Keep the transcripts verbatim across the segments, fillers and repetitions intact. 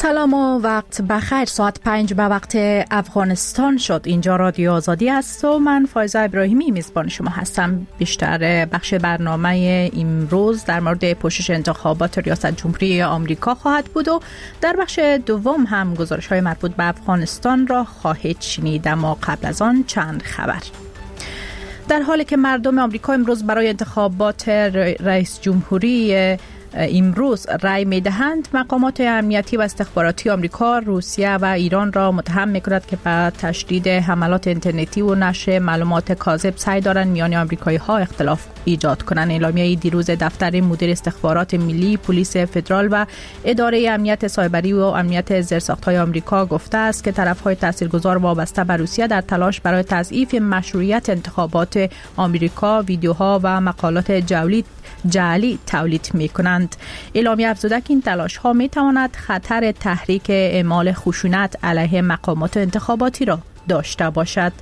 سلام و وقت بخیر. ساعت پنج به وقت افغانستان شد. اینجا رادیو آزادی است و من فایزه ابراهیمی میزبان شما هستم. بیشتر بخش برنامه امروز در مورد پوشش انتخابات ریاست جمهوری آمریکا خواهد بود و در بخش دوم هم گزارش‌های مربوط به افغانستان را خواهید شنید، اما قبل از آن چند خبر. در حالی که مردم آمریکا امروز برای انتخابات رئیس جمهوری امروز رای می‌دهند، مقامات امنیتی و استخباراتی آمریکا روسیه و ایران را متهم می‌کند که به تشدید حملات اینترنتی و نشر معلومات کاذب سعی دارند میان آمریکایی‌ها اختلاف ایجاد کنند. اعلامیه دیروز دفتر مدیر استخبارات ملی، پلیس فدرال و اداره امنیت سایبری و امنیت زیرساخت‌های آمریکا گفته است که طرف‌های تاثیرگذار وابسته به روسیه در تلاش برای تضعیف مشروعیت انتخابات آمریکا ویدیوها و مقالات جعلی جعلی تولید می‌کنند. اعلامیه افزوده که این تلاش‌ها می‌تواند خطر تحریک اعمال خشونت علیه مقامات انتخاباتی را داشته باشد.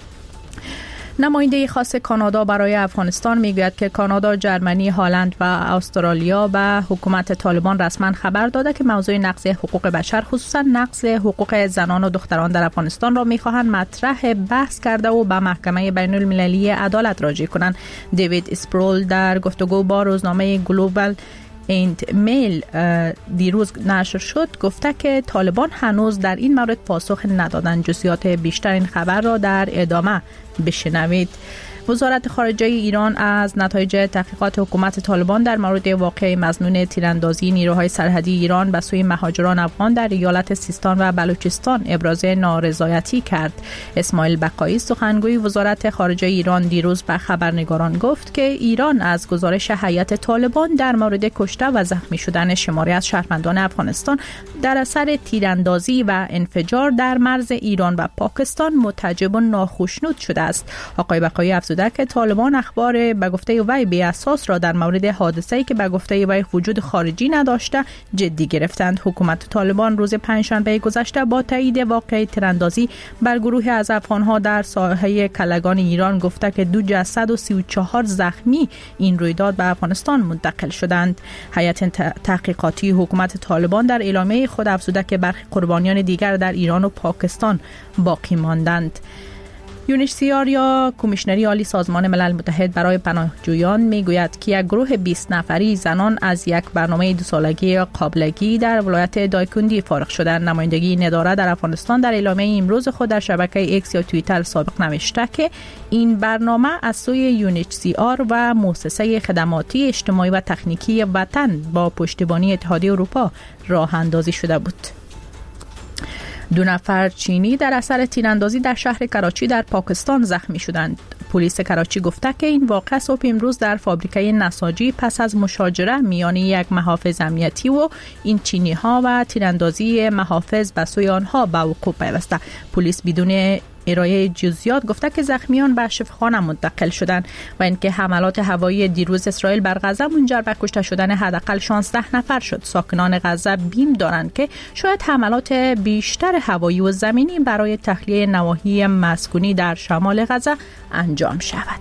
نماینده خاص کانادا برای افغانستان میگوید که کانادا، جرمنی، هلند و استرالیا به حکومت طالبان رسما خبر داده که موضوع نقض حقوق بشر، خصوصا نقض حقوق زنان و دختران در افغانستان را میخواهند مطرح بحث کرده و به محکمه بین المللی عدالت راجع کنند. دیوید اسپرول در گفتگو با روزنامه گلوبال ایند میل دیروز نشر شد گفته که طالبان هنوز در این مورد پاسخ ندادند. جزئیات بیشتر این خبر را در ادامه بشنوید. وزارت خارجه ایران از نتایج تحقیقات حکومت طالبان در مورد واقعه مظنون تیراندازی نیروهای سرحدی ایران به سوی مهاجران افغان در ایالت سیستان و بلوچستان ابراز نارضایتی کرد. اسماعیل بقایی، سخنگوی وزارت خارجه ایران، دیروز به خبرنگاران گفت که ایران از گزارش هیئت طالبان در مورد کشته و زخمی شدن شماری از شهروندان افغانستان در اثر تیراندازی و انفجار در مرز ایران و پاکستان متعجب و ناخوشنود شده است. آقای بقایی افزود که طالبان اخبار به گفته وی بی اساس را در مورد حادثه‌ای که به گفته وی وجود خارجی نداشته جدی گرفتند. حکومت طالبان روز پنجشنبه گذشته با تایید واقعه تیراندازی بر گروهی از افغان‌ها در ساحه کلگان ایران گفته که دو جسد و سی و چهار زخمی این رویداد به افغانستان منتقل شدند. هیئت تحقیقاتی حکومت طالبان در اعلامیه خود افزوده که برخی قربانیان دیگر در ایران و پاکستان باقی ماندند. یونیسیار یا کمیشنری عالی سازمان ملل متحد برای پناهجویان میگوید که یک گروه بیست نفری زنان از یک برنامه دو سالگی قابلگی در ولایت دایکندی فارغ شدند. نمایندگی این اداره در افغانستان در اعلامیه امروز خود در شبکه ایکس یا توییتر سابق نوشته که این برنامه از سوی یونیسیار و مؤسسه خدماتی اجتماعی و تکنیکی وطن با پشتیبانی اتحادیه اروپا راه اندازی شده بود. دو نفر چینی در اثر تیراندازی در شهر کراچی در پاکستان زخمی شدند. پلیس کراچی گفته که این واقعه صبح امروز در فابریکه نساجی پس از مشاجره میان یک محافظ امنیتی و این چینی ها و تیراندازی محافظ به سوی آنها به وقوع پیوسته. پلیس بدون ارائه جزئیات گفته که زخمیان به شفاخانه منتقل شدند و اینکه حملات هوایی دیروز اسرائیل بر غزه منجر به کشته شدن حداقل شانزده نفر شد. ساکنان غزه بیم دارند که شاید حملات بیشتر هوایی و زمینی برای تخلیه نواحی مسکونی در شمال غزه انجام شود.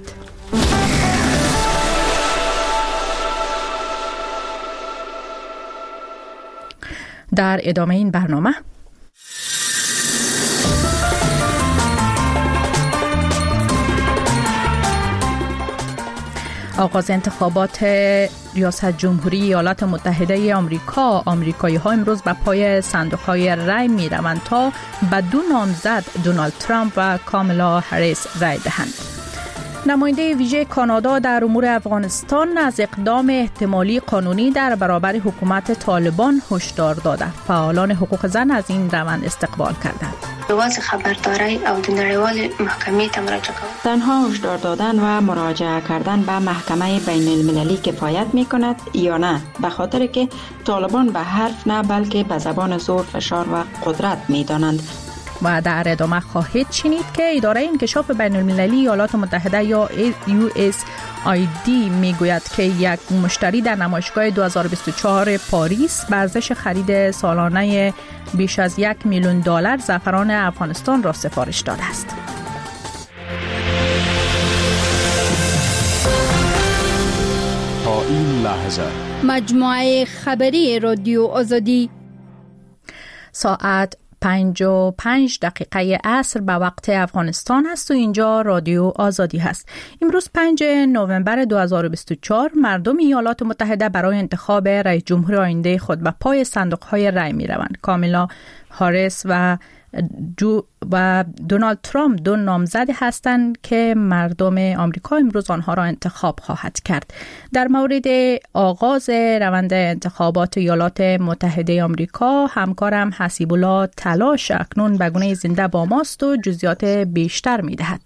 در ادامه این برنامه آغاز انتخابات ریاست جمهوری ایالات متحده آمریکا، آمریکایی‌ها امروز به پای صندوق‌های رای می‌روند تا به دو نامزد دونالد ترامپ و کامالا هریس رای دهند. نماینده ویژه کانادا در امور افغانستان از اقدام احتمالی قانونی در برابر حکومت طالبان هشدار داده. فعالان حقوق زن از این روند استقبال کردند. واضح خبرداری او د نړیوال محکمې ته مراجعه کول. تنها هشدار دادن و مراجعه کردن به محکمه بین المللی کفایت می کند یا نه؟ به خاطر که طالبان به حرف نه بلکه به زبان زور، فشار و قدرت می دانند. و در ادامه خواهید شنید که اداره انکشاف بین المللی ایالات متحده یا یو اس آی دی میگوید که یک مشتری در نمایشگاه دو هزار و بیست و چهار پاریس به ارزش خرید سالانه بیش از یک میلیون دلار زعفران افغانستان را سفارش داده است. تا این لحظه مجموعه خبری رادیو آزادی. ساعت پنج و پنج دقیقه عصر به وقت افغانستان است و اینجا رادیو آزادی هست. امروز پنج نوامبر دو هزار و بیست و چهار مردم ایالات متحده برای انتخاب رئیس جمهور آینده خود به پای صندوق‌های رای می‌روند. کامالا هاریس و دو و دونالد ترامپ دو نامزد هستند که مردم آمریکا امروز آنها را انتخاب خواهد کرد. در مورد آغاز روند انتخابات ایالات متحده آمریکا همکارم حسیب الله تلاش اکنون به گونه زنده با ماست و جزئیات بیشتر می‌دهد.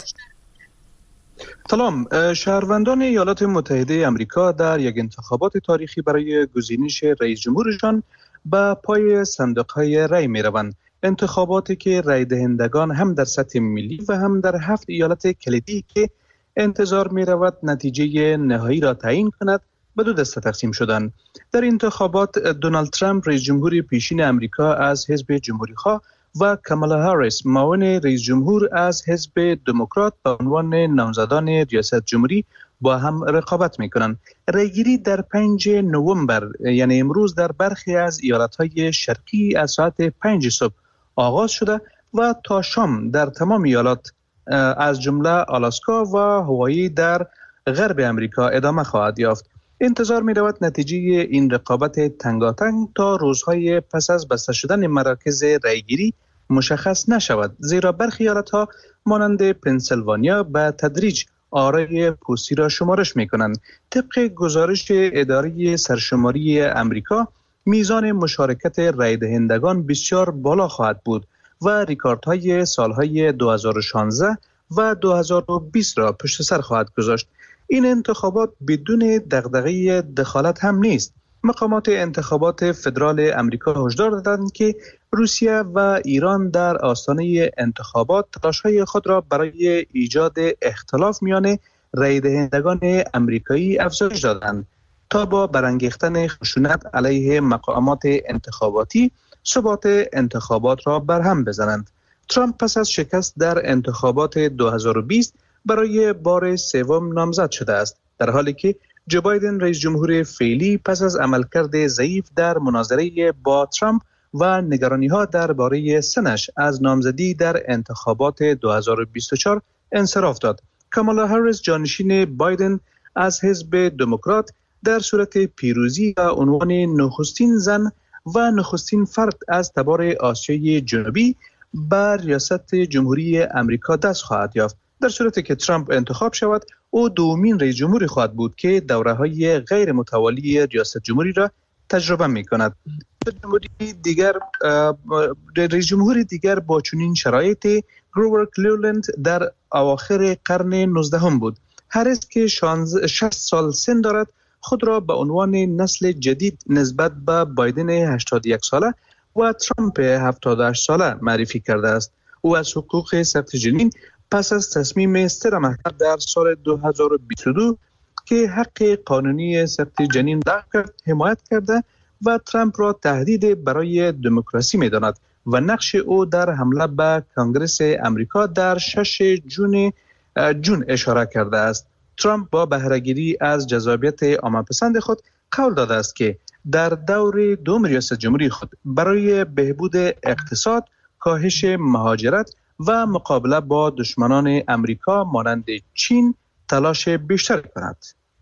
سلام. شهروندان ایالات متحده آمریکا در یک انتخابات تاریخی برای گزینش رئیس جمهورشان به پای صندوق‌های رای می‌روند. انتخاباتی که رای دهندگان هم در سطح ملی و هم در هفت ایالت کلیدی که انتظار می رود نتیجه نهایی را تعیین کند به دو دسته تقسیم شدند. در انتخابات دونالد ترامپ رئیس جمهور پیشین امریکا از حزب جمهوری‌خواه و کامالا هاریس معاون رئیس جمهور از حزب دموکرات به عنوان نامزدان ریاست جمهوری با هم رقابت می کنند. رایگیری در پنج نوامبر یعنی امروز در برخی از ایالت‌های شرقی از ساعت پنج صبح آغاز شده و تا شام در تمام ایالات از جمله آلاسکا و هوایی در غرب امریکا ادامه خواهد یافت. انتظار می رود نتیجه این رقابت تنگاتنگ تا روزهای پس از بسته شدن مراکز رایگیری مشخص نشود، زیرا برخی ایالت‌ها مانند پنسیلوانیا به تدریج آرای پستی را شمارش می کنند. طبق گزارش اداره سرشماری امریکا میزان مشارکت رای دهندگان بسیار بالا خواهد بود و ریکاردهای سالهای دو هزار و شانزده و دو هزار و بیست را پشت سر خواهد گذاشت. این انتخابات بدون دغدغه دخالت هم نیست. مقامات انتخابات فدرال امریکا هشدار دادند که روسیه و ایران در آستانه انتخابات تلاش‌های خود را برای ایجاد اختلاف میان رای دهندگان امریکایی افزایش دادند تا با برانگیختن خشونت علیه مقامات انتخاباتی ثبات انتخابات را برهم بزنند. ترامپ پس از شکست در انتخابات دو هزار و بیست برای بار سوم نامزد شده است، در حالی که جو بایدن رئیس جمهور فعلی پس از عملکرد ضعیف در مناظره با ترامپ و نگرانی‌ها درباره سنش از نامزدی در انتخابات دو هزار و بیست و چهار انصراف داد. کامالا هاریس جانشین بایدن از حزب دموکرات در صورت پیروزی و عنوان نخستین زن و نخستین فرد از تبار آسیای جنوبی بر ریاست جمهوری امریکا دست خواهد یافت. در صورتی که ترامپ انتخاب شود، او دومین رئیس جمهوری خواهد بود که دوره‌های غیر متوالی ریاست جمهوری را تجربه می‌کند. دیگر رئیس جمهوری دیگر با چنین شرایطی گروور کلیولند در اواخر قرن نوزدهم بود. هاریس که شصت سال سن دارد خود را به عنوان نسل جدید نسبت به بایدن هشتاد و یک ساله و ترامپ هفتاد و هشت ساله معرفی کرده است. او از حقوق سقط جنین پس از تصمیم ستر محکمه در سال دو هزار و بیست و دو که حق قانونی سقط جنین لغو کرد حمایت کرده و ترامپ را تهدید برای دموکراسی می‌داند و نقش او در حمله به کنگره امریکا در شش جون جون اشاره کرده است. ترامپ با بهره‌گیری از جذابیت عامه‌پسند خود قول داده است که در دور دوم ریاست جمهوری خود برای بهبود اقتصاد، کاهش مهاجرت و مقابله با دشمنان امریکا مانند چین تلاش بیشتر کند.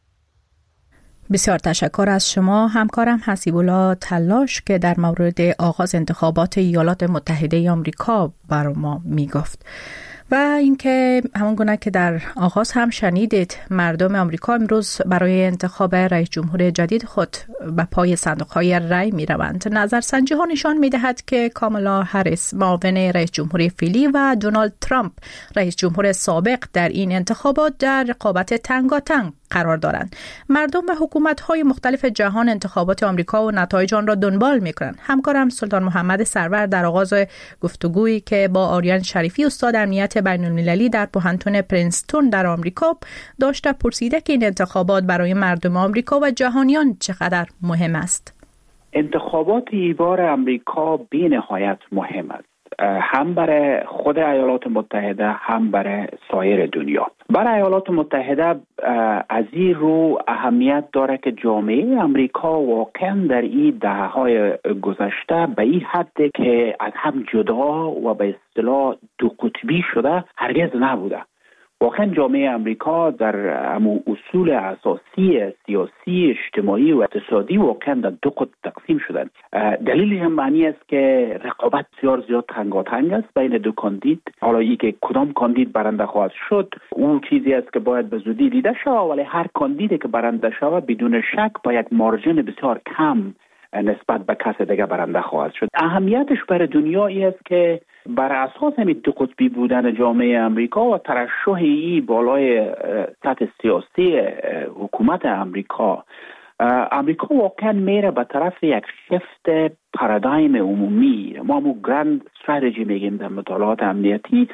بسیار تشکر از شما همکارم حسیب الله تلاش که در مورد آغاز انتخابات ایالات متحده آمریکا بر ما میگفت. و اینکه همون گونه که در آغاز هم شنیدید، مردم آمریکا امروز برای انتخاب رئیس جمهور جدید خود به پای صندوق‌های رای می‌روند. نظرسنجی ها نشان می‌دهد که کامالا هاریس معاون رئیس جمهور فعلی و دونالد ترامپ رئیس جمهور سابق در این انتخابات در رقابت تنگاتنگ قرار دارند. مردم و حکومت‌های مختلف جهان انتخابات آمریکا و نتایج آن را دنبال می‌کنند. همکارم سلطان محمد سرور در آغاز گفتگویی که با آریان شریفی استاد امنیت بین‌المللی در پوهنتون پرینستون در آمریکا داشته پرسیده که این انتخابات برای مردم آمریکا و جهانیان چقدر مهم است. انتخابات این بار امریکا بی‌نهایت مهم است. هم برای خود ایالات متحده هم برای سایر دنیا. برای ایالات متحده از این رو اهمیت داره که جامعه امریکا واقعا در این دهه‌های گذشته به این حد که از هم جدا و به اصطلاح دو قطبی شده هرگز نبوده. واقعا جامعه امریکا در امو اصول اساسی سیاسی، اجتماعی و اقتصادی واقعا در دو قطب تقسیم شدن. دلیلش هم معنی است که رقابت بسیار زیاد تنگاتنگ است بین دو کاندید. حالا ای که کدام کاندید برنده خواهد شد اون چیزی است که باید به زودی دیده شود، ولی هر کاندیدی که برنده شود بدون شک با یک مارجین بسیار کم نسبت به کس دیگه برنده خواهد شد. اهمیتش برای دنیا ای است که بر اساس همین دو قطبی بودن جامعه امریکا و ترشح ای بالای سطح سیاسی حکومت امریکا، امریکا واقعا میره به طرف یک شفت پارادایم عمومی. ما همون گراند استراتژی میگیم در مطالعات امنیتی.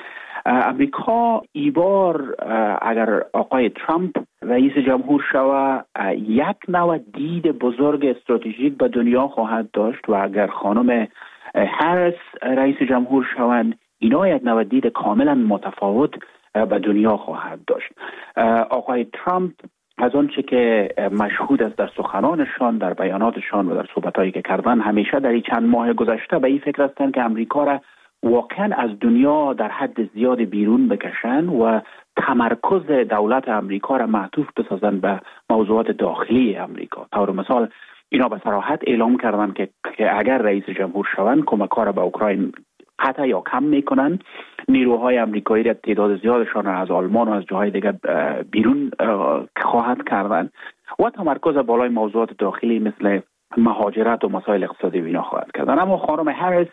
امریکا ایبار اگر آقای ترامپ رئیس جمهور شود یک نوع دید بزرگ استراتژیک به دنیا خواهد داشت و اگر خانم هریس رئیس جمهور شوند اینا یک نوع دید کاملا متفاوت به دنیا خواهد داشت. آقای ترامپ از آنچه که مشهود است در سخنانشان، در بیاناتشان و در صحبتایی که کردن، همیشه در این چند ماه گذشته به این فکر هستند که امریکا را واقعا از دنیا در حد زیاد بیرون بکشن و تمرکز دولت امریکا را معطوف بسازن به موضوعات داخلی امریکا. طور مثال اینا به صراحت اعلام کردن که, که اگر رئیس جمهور شوند کمک‌ها را به اوکراین قطع یا کم میکنن، نیروهای امریکایی را تعداد زیادشان را از آلمان و از جاهای دیگر بیرون خواهد کردن و تمرکز بالای موضوعات داخلی مثل مهاجرت و مسائل اقتصادی و اینا خواهد کردن. اما خانم هریس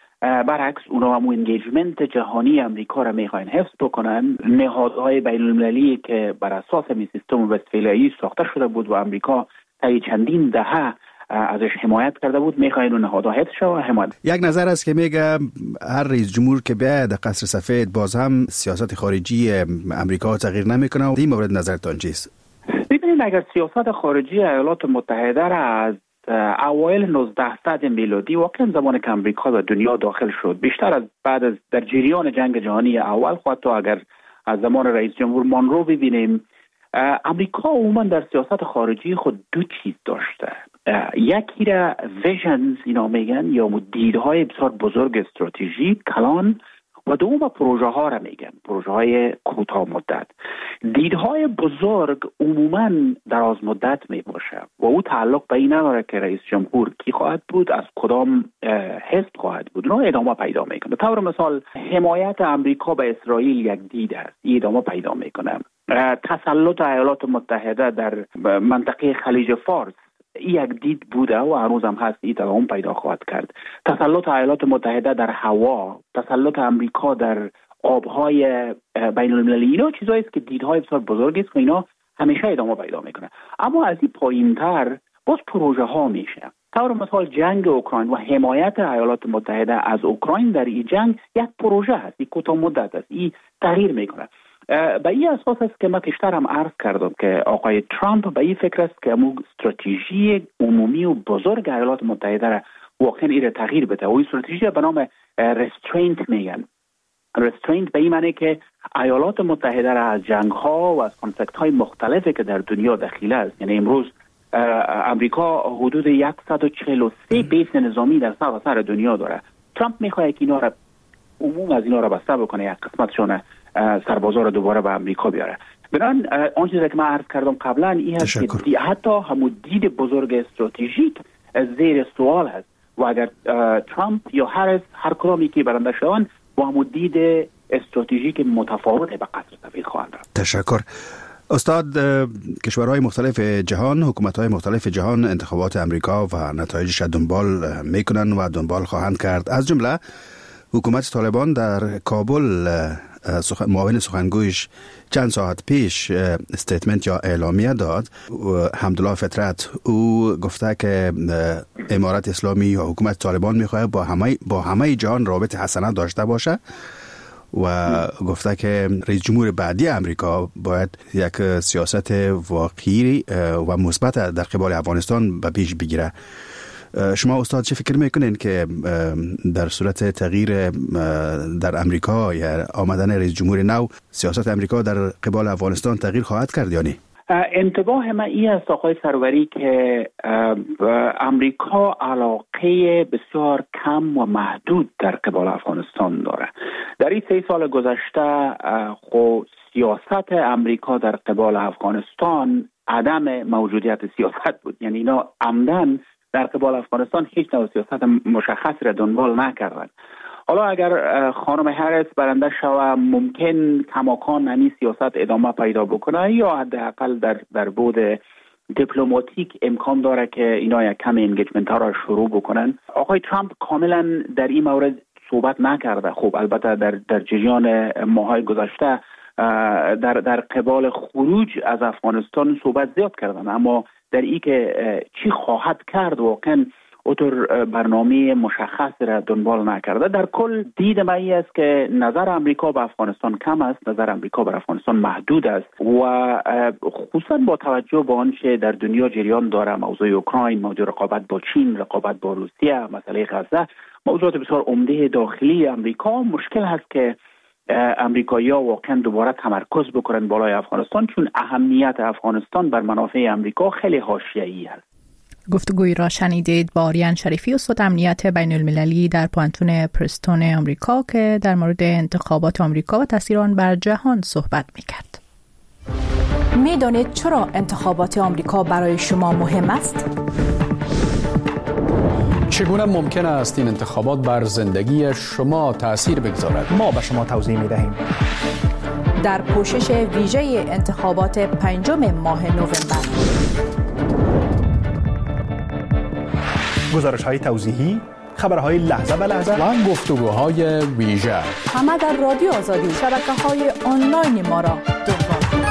برعکس اونا هم انگیجمنت جهانی امریکا را میخواین حفظ بکنن. نهادهای بین المللی که بر اساس می سیستم وستفالیایی ساخته شده بود و امریکا تا چندین دهه ازش حمایت کرده بود میخواین اون نهادها حفظ شود. حمایت یک نظر است که میگه هر رئیس جمهور که بیاد قصر سفید باز هم سیاست خارجی امریکا تغییر نمیکنه. این مورد نظرتان چیست؟ ببینید اگر سیاست خارجی ایالات متحده را از اوایل نوزدهصد میلادی واقعا زمان که امریکا به دنیا داخل شد بیشتر از بعد از در جریان جنگ جهانی اول خواهد تا اگر از زمان رئیس جمهور مانرو ببینیم، امریکا عموما در سیاست خارجی خود دو چیز داشته. یکی را ویژنز اینا میگن یا دیدهای بسیار بزرگ استراتژیک کلان و دوم پروژه ها را میگن، پروژه های کوتاه مدت. دیدهای بزرگ عموما دراز مدت می باشه و او تعلق به این نداره که رئیس جمهور کی خواهد بود، از کدام حزب خواهد بود، اونها ادامه پیدا میکنه. طور مثال حمایت امریکا به اسرائیل یک دید است، این ادامه پیدا میکنه. تسلط ایالات متحده در منطقه خلیج فارس یک دید بوده و هنوز هم هست، این دوام پیدا خواهد کرد. تسلط ایالات متحده در هوا، تسلط امریکا در آبهای بین المللی، اینا چیزایی است که دیدهای بسیار بزرگی است و اینا همیشه ادامه پیدا میکنه. اما از این پایینتر باز پروژه ها میشه. طور مثال جنگ اوکراین و حمایت ایالات متحده از اوکراین در این جنگ یک پروژه است، این کوتاه مدت است، این تغییر میکنه. به این اساس است که من پیشتر هم عرض کردم که آقای ترامپ به این فکر است که امو استراتژی عمومی و بزرگ ایالات متحده را واقعا این تغییر بده. و این استراتژی به نام restraint میگن. restraint به این معنی که ایالات متحده را از جنگ ها و از کانفلیکت های مختلفی که در دنیا دخیل است، یعنی امروز امریکا حدود صد و چهل و سه بیس نظامی در سراسر دنیا داره. ترامپ میخواد که اینا را عموم از اینا را بسته بکنه، یک قسمتشون سربازا را دوباره به امریکا بیاره. بنابراین آن چیزی که من عرض کردم قبلا این هست که دی حتی همون دید بزرگ استراتژیک زیر سوال هست و اگر ترامپ یا هریس هر کدامی که برنده شوند با همون دید استراتژیک متفاوت به قصر سفید خواهند رفت. تشکر. استاد، کشورهای مختلف جهان، حکومت‌های مختلف جهان انتخابات امریکا و نتایجش دنبال میکنن و دنبال خواهند کرد. از جمله حکومت طالبان در کابل معاون سخنگویش چند ساعت پیش استیتمنت یا اعلامیه داد. حمدالله فطرت او گفته که امارت اسلامی و حکومت طالبان میخواد با همه با همه جهان رابط حسنه داشته باشه و گفته که رئیس جمهور بعدی امریکا باید یک سیاست واقعی و مثبت در قبال افغانستان به پیش بگیره. شما استاد چه فکر میکنین که در صورت تغییر در امریکا یا آمدن رئیس جمهور نو سیاست امریکا در قبال افغانستان تغییر خواهد کرد یا نه؟ انتباه من این است آقای سروری که امریکا علاقه بسیار کم و محدود در قبال افغانستان داره. در این سه سال گذشته خب سیاست امریکا در قبال افغانستان عدم موجودیت سیاست بود، یعنی اینا عمدن در قبال افغانستان هیچ نوع سیاست مشخصی را دنبال نکردن. حالا اگر خانم هریس برنده شوه ممکن کماکان نمی سیاست ادامه پیدا بکنه یا حداقل در در بود دیپلماتیک امکان داره که اینا یک کم انگیجمنت ها را شروع بکنن. آقای ترامپ کاملا در این مورد صحبت نکرده. خب البته در در جریان ماهای گذشته در در قبال خروج از افغانستان صحبت زیاد کردن، اما در این که چی خواهد کرد واقعا اوتر برنامه مشخص را دنبال نکرده. در کل دید من این است که نظر امریکا به افغانستان کم است، نظر امریکا به افغانستان محدود است و خصوصا با توجه به آنچه در دنیا جریان داره، موضوع اوکراین، موضوع رقابت با چین، رقابت با روسیه، مسئله غزه، موضوعات بسیار عمده داخلی امریکا، مشکل هست که امریکایی‌ها واقعا دوباره تمرکز بکنن بالای افغانستان، چون اهمیت افغانستان بر منافع امریکا خیلی حاشیه‌ای است. گفتگوی را شنیدید با آریان شریفی، استاد امنیت بین المللی در پانتون پرستون آمریکا که در مورد انتخابات آمریکا و تاثیر آن بر جهان صحبت می‌کرد. می‌دانید چرا انتخابات آمریکا برای شما مهم است؟ چگونه ممکن است این انتخابات بر زندگی شما تأثیر بگذارد؟ ما به شما توضیح می‌دهیم. در پوشش ویژه انتخابات پنجم ماه نوامبر، گزارش‌های توضیحی، خبرهای لحظه به لحظه و گفتگوهای ویژه، همه در رادیو آزادی، شبکه‌های آنلاین ما را دنبال کنید.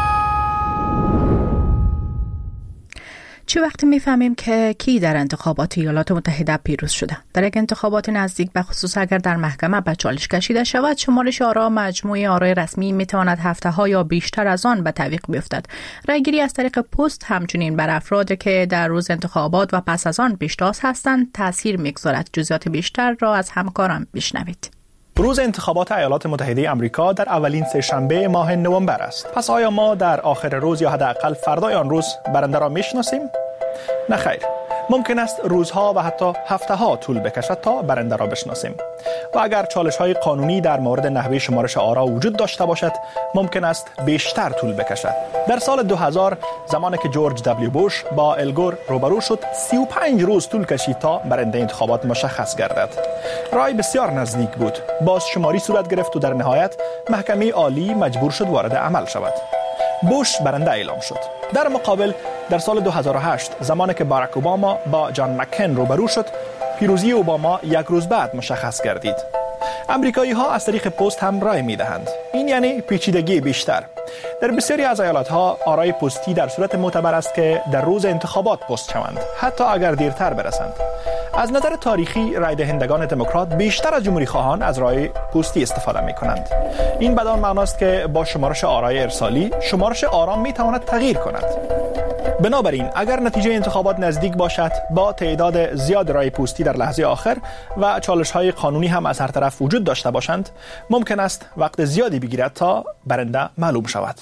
چه وقتی میفهمیم که کی در انتخابات ایالات متحده پیروز شده؟ در یک انتخابات نزدیک به خصوص اگر در محکمه به چالش کشیده شود، شمارش آرا مجموعه آرای رسمی میتواند هفته ها یا بیشتر از آن به تعویق بیفتد. رأیگیری از طریق پست همچنین بر افرادی که در روز انتخابات و پس از آن پیشتاز هستند تاثیر میگذارد. جزئیات بیشتر را از همکارم بشنوید. روز انتخابات ایالات متحده آمریکا در اولین سه شنبه ماه نوامبر است. پس آیا ما در آخر روز یا حداقل فردای آن روز برنده را میشناسیم؟ نه خیر. ممکن است روزها و حتی هفته ها طول بکشد تا برنده را بشناسیم. و اگر چالش های قانونی در مورد نحوه شمارش آرا وجود داشته باشد، ممکن است بیشتر طول بکشد. در سال دو هزار زمانی که جورج دبلیو بوش با الگور روبرو شد، سی و پنج روز طول کشید تا برنده انتخابات مشخص گردد. رای بسیار نزدیک بود. باز شماری صورت گرفت و در نهایت محکمه عالی مجبور شد وارد عمل شود. بوش برنده اعلام شد. در مقابل در سال دو هزار و هشت زمانی که باراک اوباما با جان مکین روبرو شد، پیروزی اوباما یک روز بعد مشخص گردید. امریکایی ها از طریق پست هم رای می دهند. این یعنی پیچیدگی بیشتر. در بسیاری از ایالات ها آرای پستی در صورت معتبر است که در روز انتخابات پست شوند، حتی اگر دیرتر برسند. از نظر تاریخی رای دهندگان دموکرات بیشتر از جمهوری خواهان از رای پستی استفاده می کنند. این بدان معناست که با شمارش آرای ارسالی شمارش آرا می تواند تغییر کند. بنابراین اگر نتیجه انتخابات نزدیک باشد، با تعداد زیاد رای پستی در لحظه آخر و چالش‌های قانونی هم از هر طرف وجود داشته باشند، ممکن است وقت زیادی بگیرد تا برنده معلوم شود.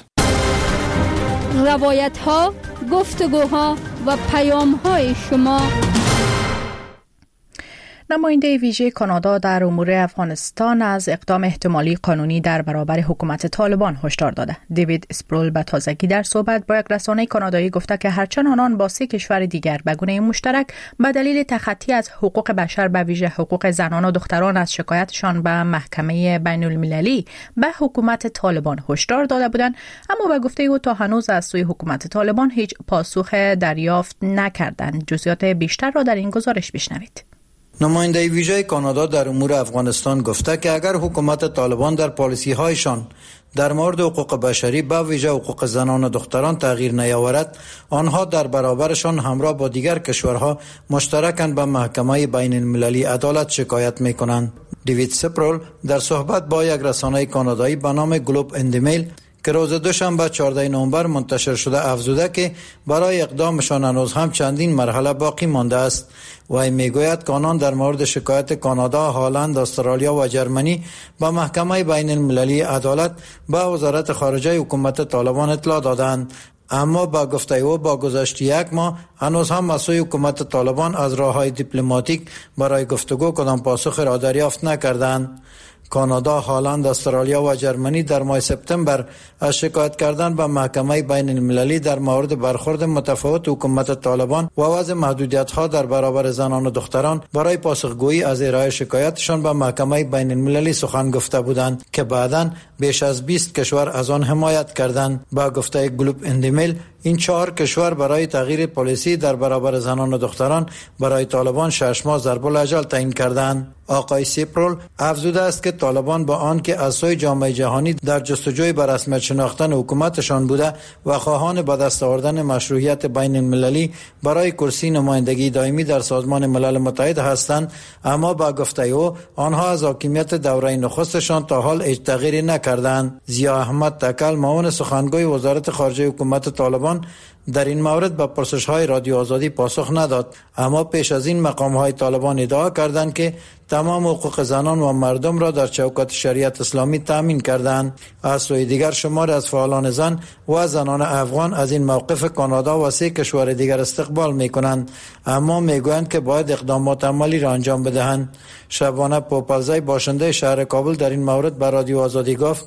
روایت‌ها، گفتگوها و پیام‌های شما. نماینده ویژه کانادا در امور افغانستان از اقدام احتمالی قانونی در برابر حکومت طالبان هشدار داده. دیوید اسپرول به تازگی در صحبت با یک رسانه کانادایی گفته که هرچند آنان با سه کشور دیگر به گونه مشترک به دلیل تخطی از حقوق بشر به ویژه حقوق زنان و دختران از شکایتشان به محکمه بین المللی به حکومت طالبان هشدار داده بودند، اما به گفته او تا هنوز از سوی حکومت طالبان هیچ پاسخ دریافت نکردند. جزئیات بیشتر را در این گزارش بشنوید. نماینده ویژه کانادا در امور افغانستان گفته که اگر حکومت طالبان در پالیسی هایشان در مورد حقوق بشری به ویژه حقوق زنان و دختران تغییر نیاورد، آنها در برابرشان همراه با دیگر کشورها مشترکاً به محکمه بین المللی عدالت شکایت می‌کنند. دیوید سپرول در صحبت با یک رسانه کانادایی به نام گلوب اند میل که روز دوشنبه چهاردهم نوامبر منتشر شده افزوده که برای اقدامشان هنوز هم چندین مرحله باقی مانده است. وی میگوید که آنان در مورد شکایت کانادا، هلند، استرالیا و جرمنی به محکمه بین المللی عدالت به وزارت خارجه حکومت طالبان اطلاع دادند، اما با گفته او با گذشت یک ماه هنوز هم از سوی حکومت طالبان از راههای دیپلماتیک برای گفتگو کدام پاسخ را دریافت نکردند. کانادا، هلند، استرالیا و جرمنی در ماه سپتامبر از شکایت کردن به محکمه بین المللی در مورد برخورد متفاوت حکومت طالبان و وضع محدودیت‌ها در برابر زنان و دختران برای پاسخگویی از ارائه شکایتشان به محکمه بین المللی سخن گفته بودند که بعداً بیش از بیست کشور از آن حمایت کردند. با گفته گلوب اندیمیل، این چهار کشور برای تغییر پالیسی در برابر زنان و دختران برای طالبان شش ماه ضرب الاجل تعیین کردند. آقای سیپرول افزوده است که طالبان با آنکه از سوی جامعه جهانی در جستجوی بر رسمیت شناختن حکومتشان بوده و خواهان به دست آوردن مشروعیت بین المللی برای کرسی نمایندگی دائمی در سازمان ملل متحد هستند، اما با گفته او آنها از حاکمیت دوره نخستشان تا حال هیچ تغییری نکردند. ضیا احمد تکل، معاون سخنگوی وزارت خارجه حکومت طالبان، در این مورد به پرسش‌های رادیو آزادی پاسخ نداد، اما پیش از این مقام‌های طالبان ادعا کردند که تمام حقوق زنان و مردم را در چوکات شریعت اسلامی تامین کردند. از سوی دیگر شمار از فعالان زن و زنان افغان از این موقف کانادا و سه کشور دیگر استقبال می‌کنند، اما میگویند که باید اقدامات عملی را انجام بدهند. شبانه پوپلزی، باشنده شهر کابل، در این مورد به رادیو آزادی گفت: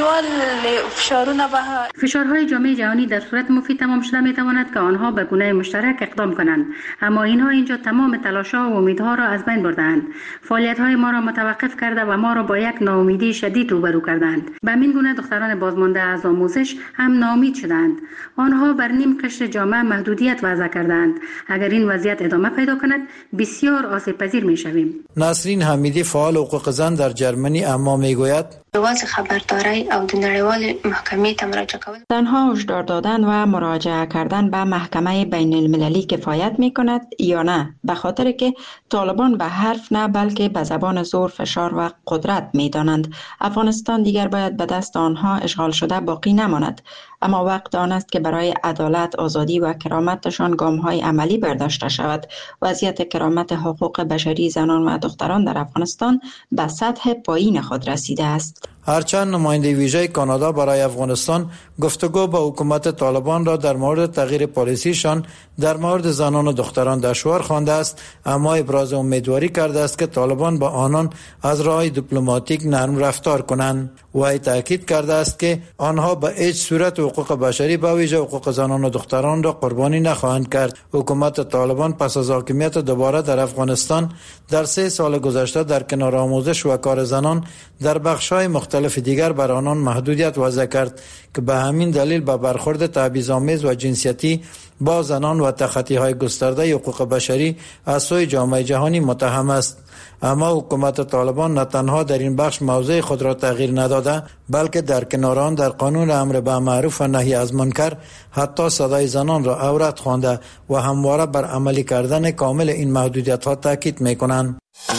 فشارهای جامعه جهانی در صورت مفید تمام شده میتواند که آنها به گونه مشترک اقدام کنند، اما اینها اینجا تمام تلاش‌ها و امیدها را از بین بردند. فعالیت‌های ما را متوقف کرده و ما را با یک ناامیدی شدید روبرو کردند. به همین گونه دختران بازمانده از آموزش هم ناامید شدند. آنها بر نیم قشر جامعه محدودیت وضع کردند. اگر این وضعیت ادامه پیدا کند بسیار آسیب پذیر می‌شویم. نسرین حمیدی، فعال حقوق زن در جرمنی، اما میگوید واضح خبرداری او د نړیوال محکمې ته مراجعه کول تنها هشدار دادن و مراجعه کردن به محکمه بین المللی کفایت می کند یا نه؟ به خاطر که طالبان به حرف نه بلکه به زبان زور، فشار و قدرت می دانند. افغانستان دیگر باید به دست آنها اشغال شده باقی نماند، اما وقت آن است که برای عدالت، آزادی و کرامتشان گام‌های عملی برداشته شود. وضعیت کرامت حقوق بشری زنان و دختران در افغانستان به سطح پایین خود رسیده است. هرچند نماینده ویژه کانادا برای افغانستان گفتگو با حکومت طالبان را در مورد تغییر پالیسیشان در مورد زنان و دختران دشوار خوانده است، اما ابراز امیدواری کرده است که طالبان با آنان از راه دیپلماتیک نرم رفتار کنند. وی تاکید کرده است که آنها به هیچ صورت حقوق بشری به ویژه حقوق زنان و دختران را قربانی نخواهند کرد. حکومت طالبان پس از حاکمیت دوباره در افغانستان در سه سال گذشته در کنار آموزش و کار زنان در بخش‌های مختلف دیگر بر آنان محدودیت وضع کرد که به همین دلیل به برخورد تبعیض‌آمیز و جنسیتی با زنان و تخطی‌های گسترده حقوق بشری از سوی جامعه جهانی متهم است. اما حکومت طالبان نه تنها در این بخش موضع خود را تغییر نداده، بلکه در کنار آن در قانون امر بالمعروف و نهی از منکر حتی صدای زنان را عورت خوانده و همواره بر عملی کردن کامل این محدودیت‌ها تاکید می‌کنند.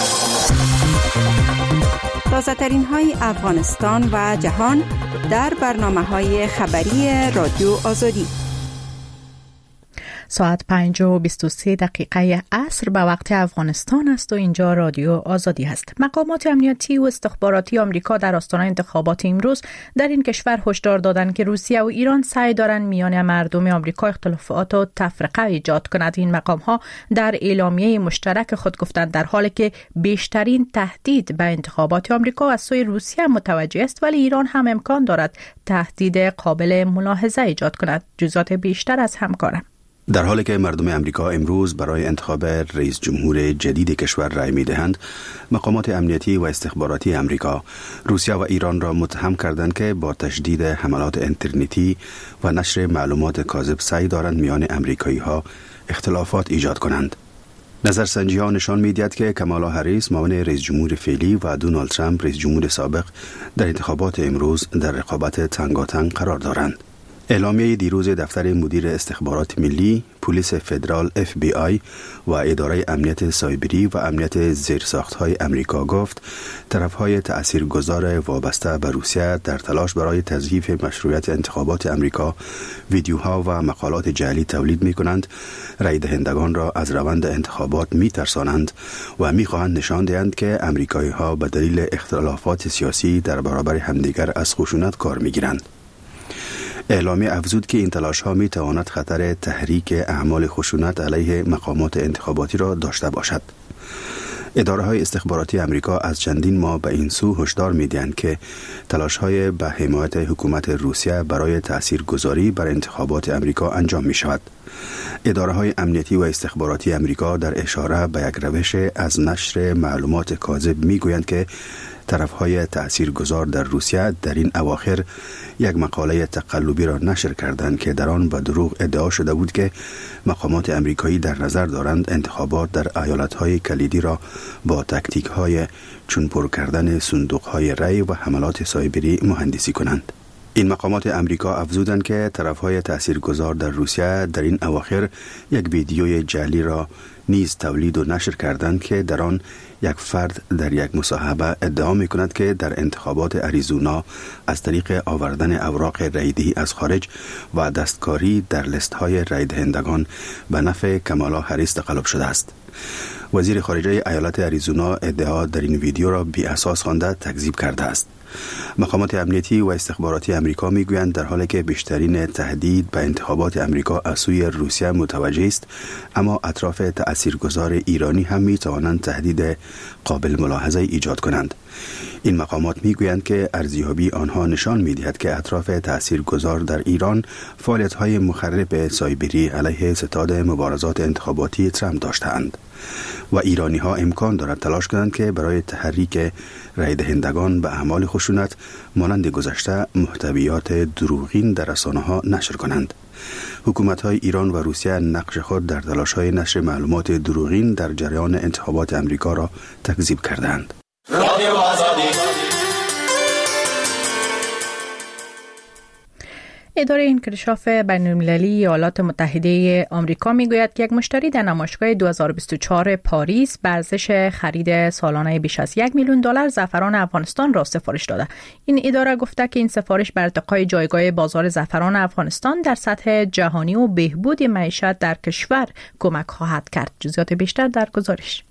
تازه ترین های افغانستان و جهان در برنامه های خبری رادیو آزادی. ساعت پنج و بیست و سه دقیقه عصر به وقت افغانستان است و اینجا رادیو آزادی هست. مقامات امنیتی و استخباراتی آمریکا در آستانه انتخابات امروز در این کشور هشدار دادند که روسیه و ایران سعی دارند میان مردم آمریکا اختلافات و تفرقه ایجاد کند. این مقام ها در اعلامیه مشترک خود گفتند در حالی که بیشترین تهدید به انتخابات آمریکا از سوی روسیه متوجه است، ولی ایران هم امکان دارد تهدید قابل ملاحظه ایجاد کند. جزئیات بیشتر از همکارم. در حالی که مردم امریکا امروز برای انتخاب رئیس جمهور جدید کشور رای می‌دهند، مقامات امنیتی و استخباراتی امریکا روسیه و ایران را متهم کردند که با تشدید حملات اینترنتی و نشر معلومات کاذب سعی دارند میان امریکایی‌ها اختلافات ایجاد کنند. نظرسنجی‌ها نشان می‌دهد که کامالا هریس معاون رئیس جمهور فعلی و دونالد ترامپ رئیس جمهور سابق در انتخابات امروز در رقابت تنگاتنگ قرار دارند. اعلامیه دیروز دفتر مدیر استخبارات ملی، پلیس فدرال اف بی آی و اداره امنیت سایبری و امنیت زیرساخت‌های امریکا گفت طرف‌های تأثیرگذار وابسته به روسیه در تلاش برای تضعیف مشروعیت انتخابات امریکا ویدیوها و مقالات جعلی تولید می‌کنند، رای دهندگان را از روند انتخابات می‌ترسانند و می‌خواهند نشان دهند که امریکایی‌ها به دلیل اختلافات سیاسی در برابر همدیگر از خشونت کار می‌گیرند. اعلامیه افزود که این تلاش ها می تواند خطر تحریک اعمال خشونت علیه مقامات انتخاباتی را داشته باشد. اداره های استخباراتی امریکا از چندین ماه به این سو هشدار می دهند که تلاش های به حمایت حکومت روسیه برای تاثیرگذاری بر انتخابات امریکا انجام می شود. اداره های امنیتی و استخباراتی امریکا در اشاره به یک روش از نشر معلومات کاذب می گویند که طرف‌های تأثیرگذار در روسیه در این اواخر یک مقاله تقلبی را نشر کردند که در آن به دروغ ادعا شده بود که مقامات امریکایی در نظر دارند انتخابات در ایالت‌های کلیدی را با تاکتیک‌های چون پر کردن صندوق‌های رای و حملات سایبری مهندسی کنند. این مقامات امریکا افزودند که طرف‌های تأثیرگذار در روسیه در این اواخر یک ویدیوی جعلی را نیز تولید و نشر کردند که در آن یک فرد در یک مصاحبه ادعا می کند که در انتخابات اریزونا از طریق آوردن اوراق رایدهی از خارج و دستکاری در لیست های رای دهندگان به نفع کمالا هریس تقلب شده است. وزیر خارجه ایالت اریزونا ادعا در این ویدیو را بی اساس خوانده تکذیب کرده است. مقامات امنیتی و استخباراتی امریکا میگویند در حالی که بیشترین تهدید به انتخابات امریکا از سوی روسیه متوجه است، اما اطراف تأثیرگذار ایرانی هم می توانند تهدید قابل ملاحظه ایجاد کنند. این مقامات میگویند که ارزیابی آنها نشان میدهد که اطراف تأثیرگذار در ایران فعالیت‌های مخرب سایبری علیه ستاد مبارزات انتخاباتی ترامپ داشته‌اند و ایرانی ها امکان دارد تلاش کنند که برای تحریک رای دهندگان به اعمال خشونت مانند گذشته محتویات دروغین در رسانه‌ها نشر کنند. حکومت‌های ایران و روسیه نقش خود در تلاش‌های نشر معلومات دروغین در جریان انتخابات امریکا را تکذیب کردند. اداره انکشاف بین‌المللی ایالات متحده آمریکا میگوید که یک مشتری در نمایشگاه دو هزار و بیست و چهار پاریس به ارزش خرید سالانه بیش از یک میلیون دلار زعفران افغانستان را سفارش داده. این اداره گفته که این سفارش بر ارتقای جایگاه بازار زعفران افغانستان در سطح جهانی و بهبود معیشت در کشور کمک خواهد کرد. جزئیات بیشتر در گزارش.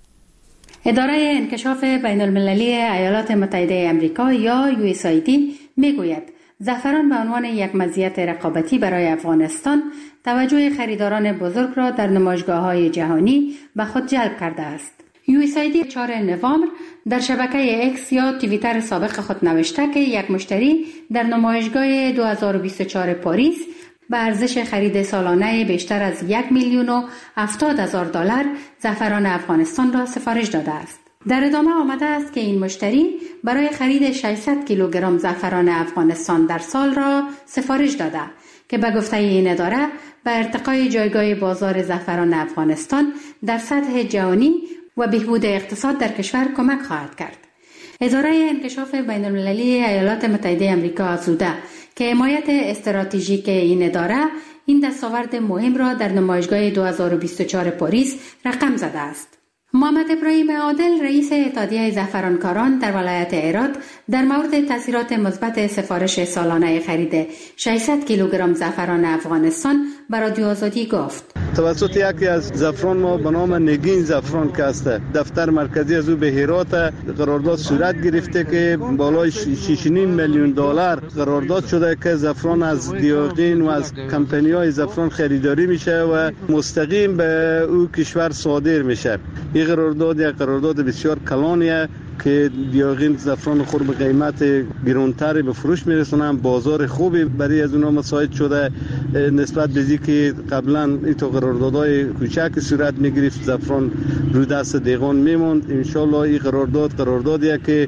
اداره انکشاف بین‌المللی ایالات متحده آمریکا یا یو اس ای دی میگوید زعفران به عنوان یک مزیت رقابتی برای افغانستان توجه خریداران بزرگ را در نمایشگاه‌های جهانی به خود جلب کرده است. یو اس ای دی چهارم نوامبر در شبکه اکس یا توییتر سابق خود نوشته که یک مشتری در نمایشگاه دو هزار و بیست و چهار پاریس به ارزش خرید سالانه بیشتر از یک میلیون و هفتاد هزار دلار زعفران افغانستان را سفارش داده است. در ادامه آمده است که این مشتری برای خرید ششصد کیلوگرم زعفران افغانستان در سال را سفارش داده که به گفته این اداره به ارتقای جایگاه بازار زعفران افغانستان در سطح جهانی و بهبود اقتصاد در کشور کمک خواهد کرد. اداره انکشاف بین‌المللی ایالات متحده آمریکا افزوده که حمایت استراتژیک این اداره این دستاورد مهم را در نمایشگاه دو هزار و بیست و چهار پاریس رقم زده است. محمد ابراهیم عادل رئیس اتحادیه زعفرانکاران در ولایت هرات در مورد تاثیرات مثبت سفارش سالانه خرید ششصد کیلوگرم زعفران افغانستان بر رادیو آزادی گفت: توسط یکی از زعفران ما به نام نگین زعفران که است، دفتر مرکزی از او به هرات قرارداد صورت گرفته که بالای شش و نیم میلیون دلار قرارداد شده که زعفران از دیوغین و از کمپانی‌های زعفران خریداری میشه و مستقیم به او کشور صادر میشه. این قرارداد یک قرارداد بسیار کلانیه که دیوغین زعفران خود به قیمت گرانتری به فروش میرسونن. بازار خوبی برای از اونها مساعد شده نسبت به اینکه که قبلا این تو قراردادهای کوچک صورت میگرفت زعفران رو دست دیگان میموند. ان شاء الله این قرارداد قراردادیه که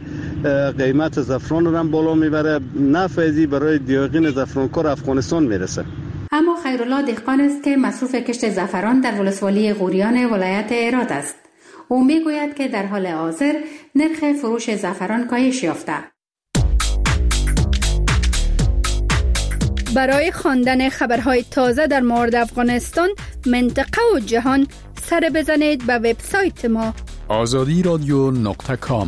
قیمت زعفران رو هم بالا میبره، نفعی برای دیوغین زعفرانکار افغانستان میرسه. اما خیرالله دهقان است که مصروف کشت زعفران در ولسوالی غوریان ولایت هرات است. او میگوید که در حال حاضر نرخ فروش زعفران کاهش یافته. برای خواندن خبرهای تازه در مورد افغانستان، منطقه و جهان، سر بزنید به وبسایت ما آزادی رادیو نقطه کام.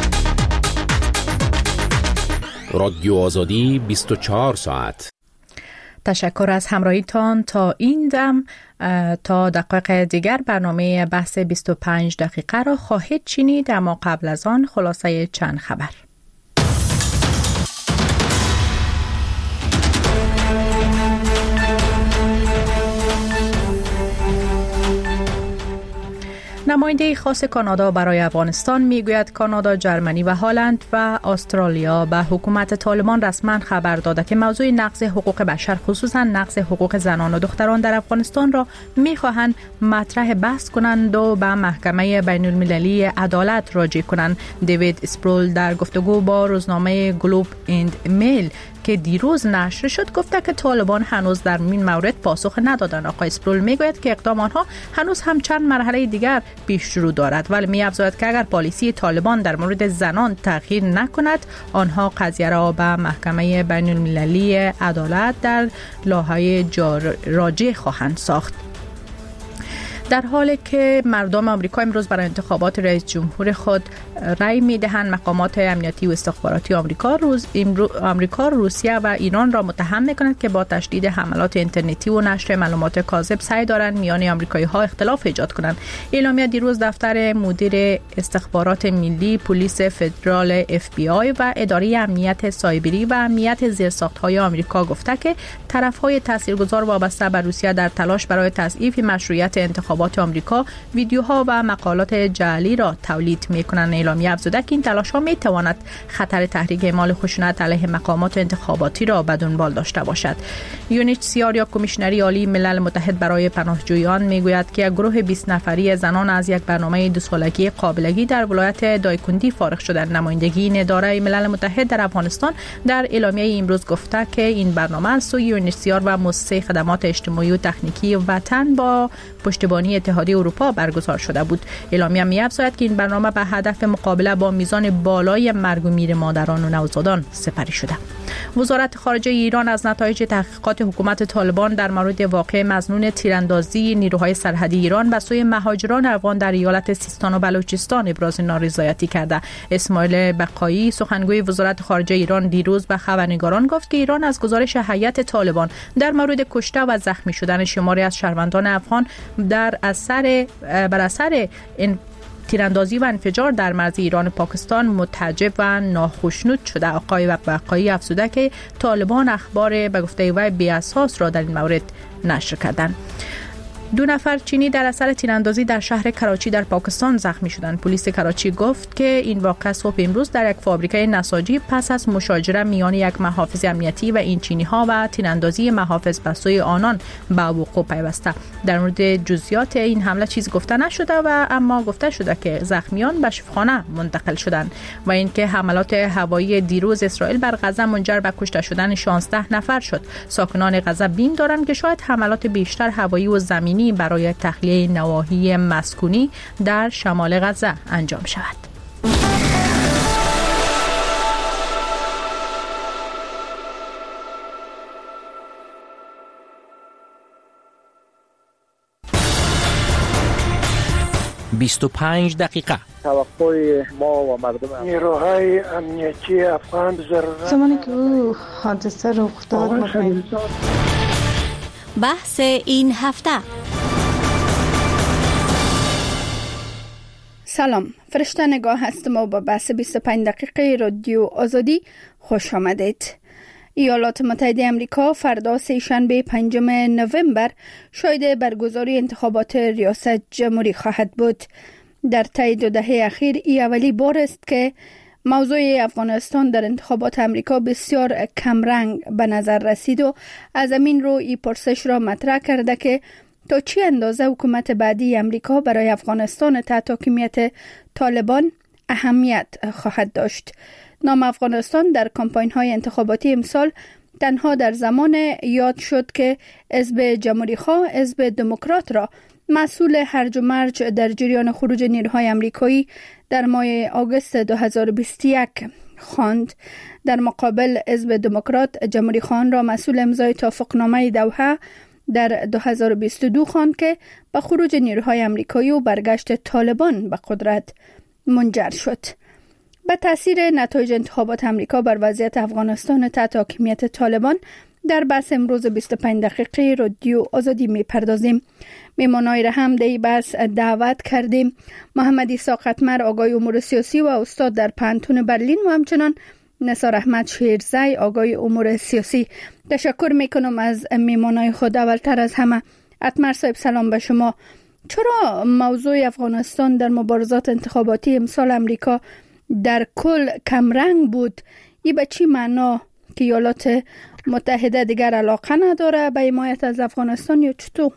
رادیو آزادی بیست و چهار ساعت. تشکر از همراهیتان تا این دم. تا دقایق دیگر برنامه بحث بیست و پنج دقیقه را خواهید شنید، اما قبل از آن خلاصه چند خبر. نماینده خاص کانادا برای افغانستان میگوید کانادا، جرمنی و هلند و استرالیا به حکومت طالبان رسما خبر داده که موضوع نقض حقوق بشر، خصوصا نقض حقوق زنان و دختران در افغانستان را میخواهند مطرح بحث کنند و به محکمه بین المللی عدالت راجع کنند. دیوید اسپرول در گفتگو با روزنامه گلوب اند میل که دیروز نشر شد گفته که طالبان هنوز در این مورد پاسخ ندادند. آقای اسپرول میگوید که اقدام آنها هنوز هم چند مرحله دیگر پیش رو دارد، ولی می‌افزاید که اگر پالیسی طالبان در مورد زنان تغییر نکند، آنها قضیه را به محکمه بین المللی عدالت در لاهای راجع خواهند ساخت. در حالی که مردم آمریکا امروز برای انتخابات رئیس جمهور خود رأی می‌دهند، مقامات امنیتی و استخباراتی آمریکا روز آمریکا، روسیه و ایران را متهم می‌کنند که با تشدید حملات اینترنتی و نشر معلومات کاذب سعی دارند میان آمریکایی‌ها اختلاف ایجاد کنند. اعلامیه دیروز دفتر مدیر استخبارات ملی، پلیس فدرال اف بی آی و اداره امنیت سایبری و امنیت زیرساخت‌های آمریکا گفته که طرف‌های تاثیرگذار وابسته به روسیه در تلاش برای تضعیف مشروعیت انتخابات آمریکا ویدیوها و مقالات جعلی را تولید می‌کنند. اعلامیه افزوده که این تلاش‌ها می‌تواند خطر تحریک اعمال خشونت علیه مقامات انتخاباتی را به دنبال داشته باشد. یو ان اچ سی آر یا کمیشنری عالی ملل متحد برای پناهجویان میگوید که گروه بیست نفری زنان از یک برنامه دو سالگی قابلگی در ولایت دایکندی فارغ شدند. نمایندگی اداره ملل متحد در افغانستان در اعلامیه امروز گفته که این برنامه از سوی یو ان اچ سی آر و مؤسسه خدمات اجتماعی و تکنیکی وطن با پشتیبانی اتحادیه اروپا برگزار شده بود. اعلامیه می‌افزاید که این برنامه به هدف مقابله با میزان بالای مرگ و میر مادران و نوزادان سپری شده. وزارت خارجه ایران از نتایج تحقیقات حکومت طالبان در مورد واقع مظنون تیراندازی نیروهای سرحدی ایران به سوی مهاجران افغان در ایالت سیستان و بلوچستان ابراز نارضایتی کرده. اسماعیل بقایی، سخنگوی وزارت خارجه ایران، دیروز به خبرنگاران گفت که ایران از گزارش هیئت طالبان در مورد کشته و زخمی شدن شماری از شهروندان افغان در اثر بر اثر تیراندازی و انفجار در مرز ایران و پاکستان متعجب و ناخشنود شده. آقای بقایی افزوده که طالبان اخبار به گفته وی بی اساس را در این مورد نشر کردند. دو نفر چینی در اثر تیراندازی در شهر کراچی در پاکستان زخمی شدند. پلیس کراچی گفت که این واقعه صبح امروز در یک فابریکه نساجی پس از مشاجره میان یک محافظ امنیتی و این چینی ها و تیراندازی محافظ به سوی آنان به وقوع پیوسته. در مورد جزئیات این حمله چیزی گفته نشده و اما گفته شده که زخمیان به شفاخانه منتقل شدند و اینکه حملات هوایی دیروز اسرائیل بر غزه منجر به کشته شدن شانزده نفر شد. ساکنان غزه بیم دارند که شاید حملات بیشتر هوایی و زمینی برای تخلیه نواحی مسکونی در شمال غزه انجام شود. بیست و پنج دقیقه. توقع ما و مردم نیروهای امنیتی افغان ضرورت زمانی که او حادثه رخ داد بحث این هفته. سلام، فرشته نگاه هستم و با بحث بیست و پنج دقیقه رادیو آزادی خوش آمدید. ایالات متحده آمریکا فردا سه شنبه پنجم نوامبر شاهد برگزاری انتخابات ریاست جمهوری خواهد بود. در طی دو دهه اخیر ای اولی بار است که موضوع افغانستان در انتخابات آمریکا بسیار کمرنگ به نظر رسید و از همین رو این پرسش را مطرح کرده که تا چه اندازه حکومت بعدی آمریکا برای افغانستان تحت حاکمیت طالبان اهمیت خواهد داشت. نام افغانستان در کمپاین‌های انتخاباتی امسال تنها در زمان یاد شد که حزب جمهوری‌خواه حزب دموکرات را مسئول هرج و مرج در جریان خروج نیروهای آمریکایی در ماه آگوست دو هزار و بیست و یک خواند. در مقابل حزب دموکرات جمهوری خان را مسئول امضای توافقنامه دوحه در دو هزار و بیست و دو خواند که به خروج نیروهای آمریکایی و برگشت طالبان به قدرت منجر شد. به تاثیر نتایج انتخابات آمریکا بر وضعیت افغانستان تحت حاکمیت طالبان در بحث امروز بیست و پنج دقیقه رادیو آزادی میپردازیم. میمانای را هم در بحث دعوت کردیم. محمد عیسی قطمر، آگای امور سیاسی و استاد در پانتون برلین، و همچنان نثار احمد شیرزی، آگای امور سیاسی. تشکر میکنم از میمانای خود. اولتر از همه قطمر صاحب، سلام به شما. چرا موضوع افغانستان در مبارزات انتخاباتی امسال امریکا در کل کمرنگ بود؟ این به چی معنا که ایالات متحده دیگر علاقه نداره به حمایت از افغانستان یا چطور؟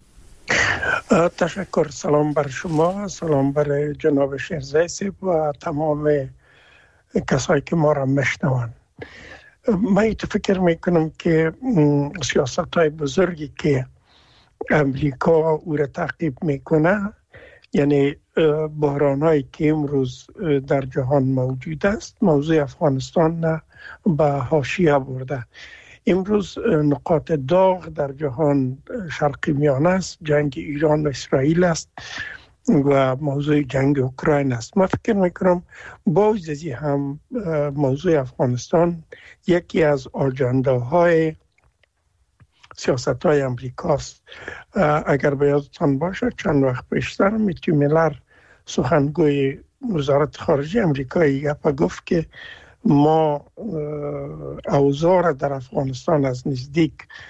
تشکر. سلام بر شما، سلام بر جناب شیرزی صاحب و تمام کسایی که ما را میشنوند. من فکر میکنم که سیاست های بزرگی که امریکا او را تعقیب میکنه، یعنی بحران هایی که امروز در جهان موجود است، موضوع افغانستان به حاشیه برده. امروز نقاط داغ در جهان شرقی میانه است، جنگ ایران و اسرائیل است و موضوع جنگ اوکراین است. من فکر میکنم باز ازی هم موضوع افغانستان یکی از آجنده‌های سیاست های امریکاست. اگر به یادتان باشه چند وقت پیشتر میتی میلر، سخنگوی وزارت خارجه امریکایی، گپ گفت که ما اوضاع در افغانستان از نزدیک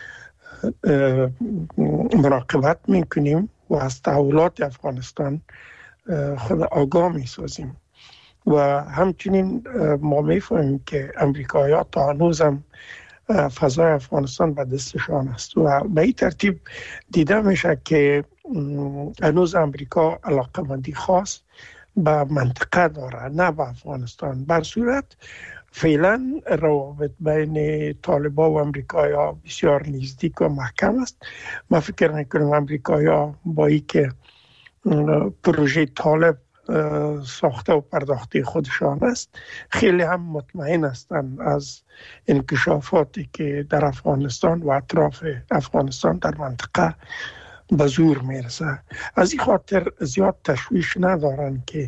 مراقبت میکنیم و از تحولات افغانستان خود آگاه میسازیم و همچنین ما میفهمیم که امریکایی‌ها تا هنوز هم فضای افغانستان به دستشان است و به این ترتیب دیده میشه که هنوز امریکا علاقمندی خاص به منطقه داره، نه به افغانستان. بر صورت فعلا روابط بین طالبان و امریکایی‌ها بسیار نزدیک و محکم است. من فکر میکنم امریکایی‌ها با این که پروژه طالب ساخته و پرداخته خودشان است، خیلی هم مطمئن هستند از انکشافاتی که در افغانستان و اطراف افغانستان در منطقه به زور میرسه. از این خاطر زیاد تشویش ندارن که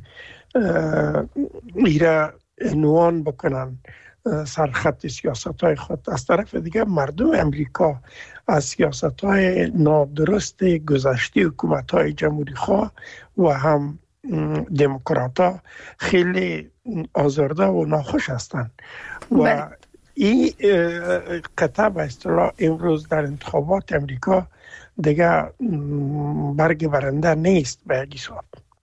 ایره عنوان بکنن سرخط سیاست های خود. از طرف دیگه مردم امریکا از سیاست های نادرست گذشته حکومت های جمهوری خواه و هم دموکرات ها خیلی آزرده و ناخوش هستند و این قطعه به اصطلاح امروز در انتخابات امریکا دیگه برگ برنده نیست به یک حساب.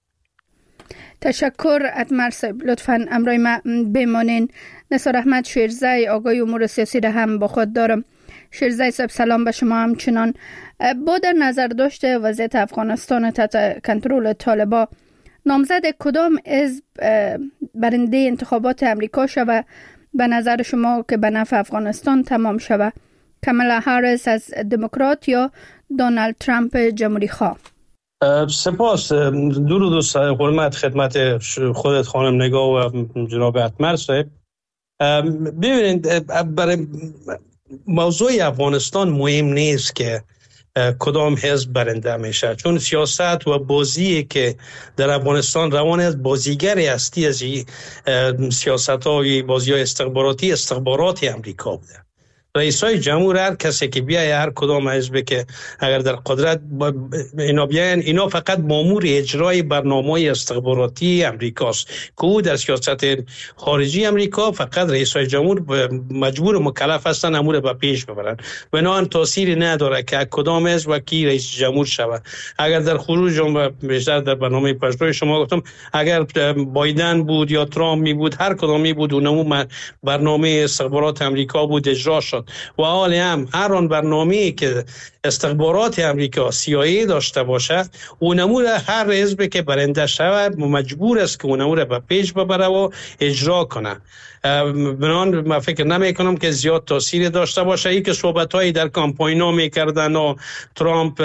تشکر قطمر صاحب، لطفاً امرای ما بمانین. نثار احمد شیرزی، آگای امور سیاسی را هم با خود دارم. شیرزی صاحب سلام به شما. همچنان با در نظر داشته وضعیت افغانستان تحت کنترل طالبان، نامزد کدام حزب برنده انتخابات امریکا شود به نظر شما که به نفع افغانستان تمام شود؟ کامالا هریس از دموکرات یا دونالد ترامپ جمهوری خواه؟ سپاس. درود دوست، حرمت خدمت خودت خانم نگاه و جناب قطمر صاحب. ببینید، برای موضوع افغانستان مهم نیست که کدام حزب برنده میشه، چون سیاست و بازی که در افغانستان روان است بازیگری هستی از سیاست های بازی های استخباراتی استخبارات امریکا بوده. رئیسای جمهور هر کسی که بیای، هر کدام حزب که اگر در قدرت اینا بیاین، اینا فقط مامور اجرای برنامه‌های استخباراتی امریکاست که او در سیاست خارجی امریکا فقط رئیسای جمهور مجبور و مکلف هستن امور به پیش ببرن. بنابراین تأثیری نداره که کدام حزب و کی رئیس جمهور شود. اگر در خروج بیشتر در برنامه پژوهش شما گفتم، اگر بایدن بود یا ترامپ می بود، هر کدامی بود، اونم برنامه استخبارات امریکا بود، اجرا شد. و حالی هم هر آن برنامه‌ای که استخبارات امریکا سی آی ای داشته باشه، اونمو را هر حزبی که برنده شود مجبور است که اونمو را به پیش ببره و اجرا کنه. بنان من فکر نمی کنم که زیاد تاثیر داشته باشه. ای که صحبت هایی در کامپاینا میکردن و ترامپ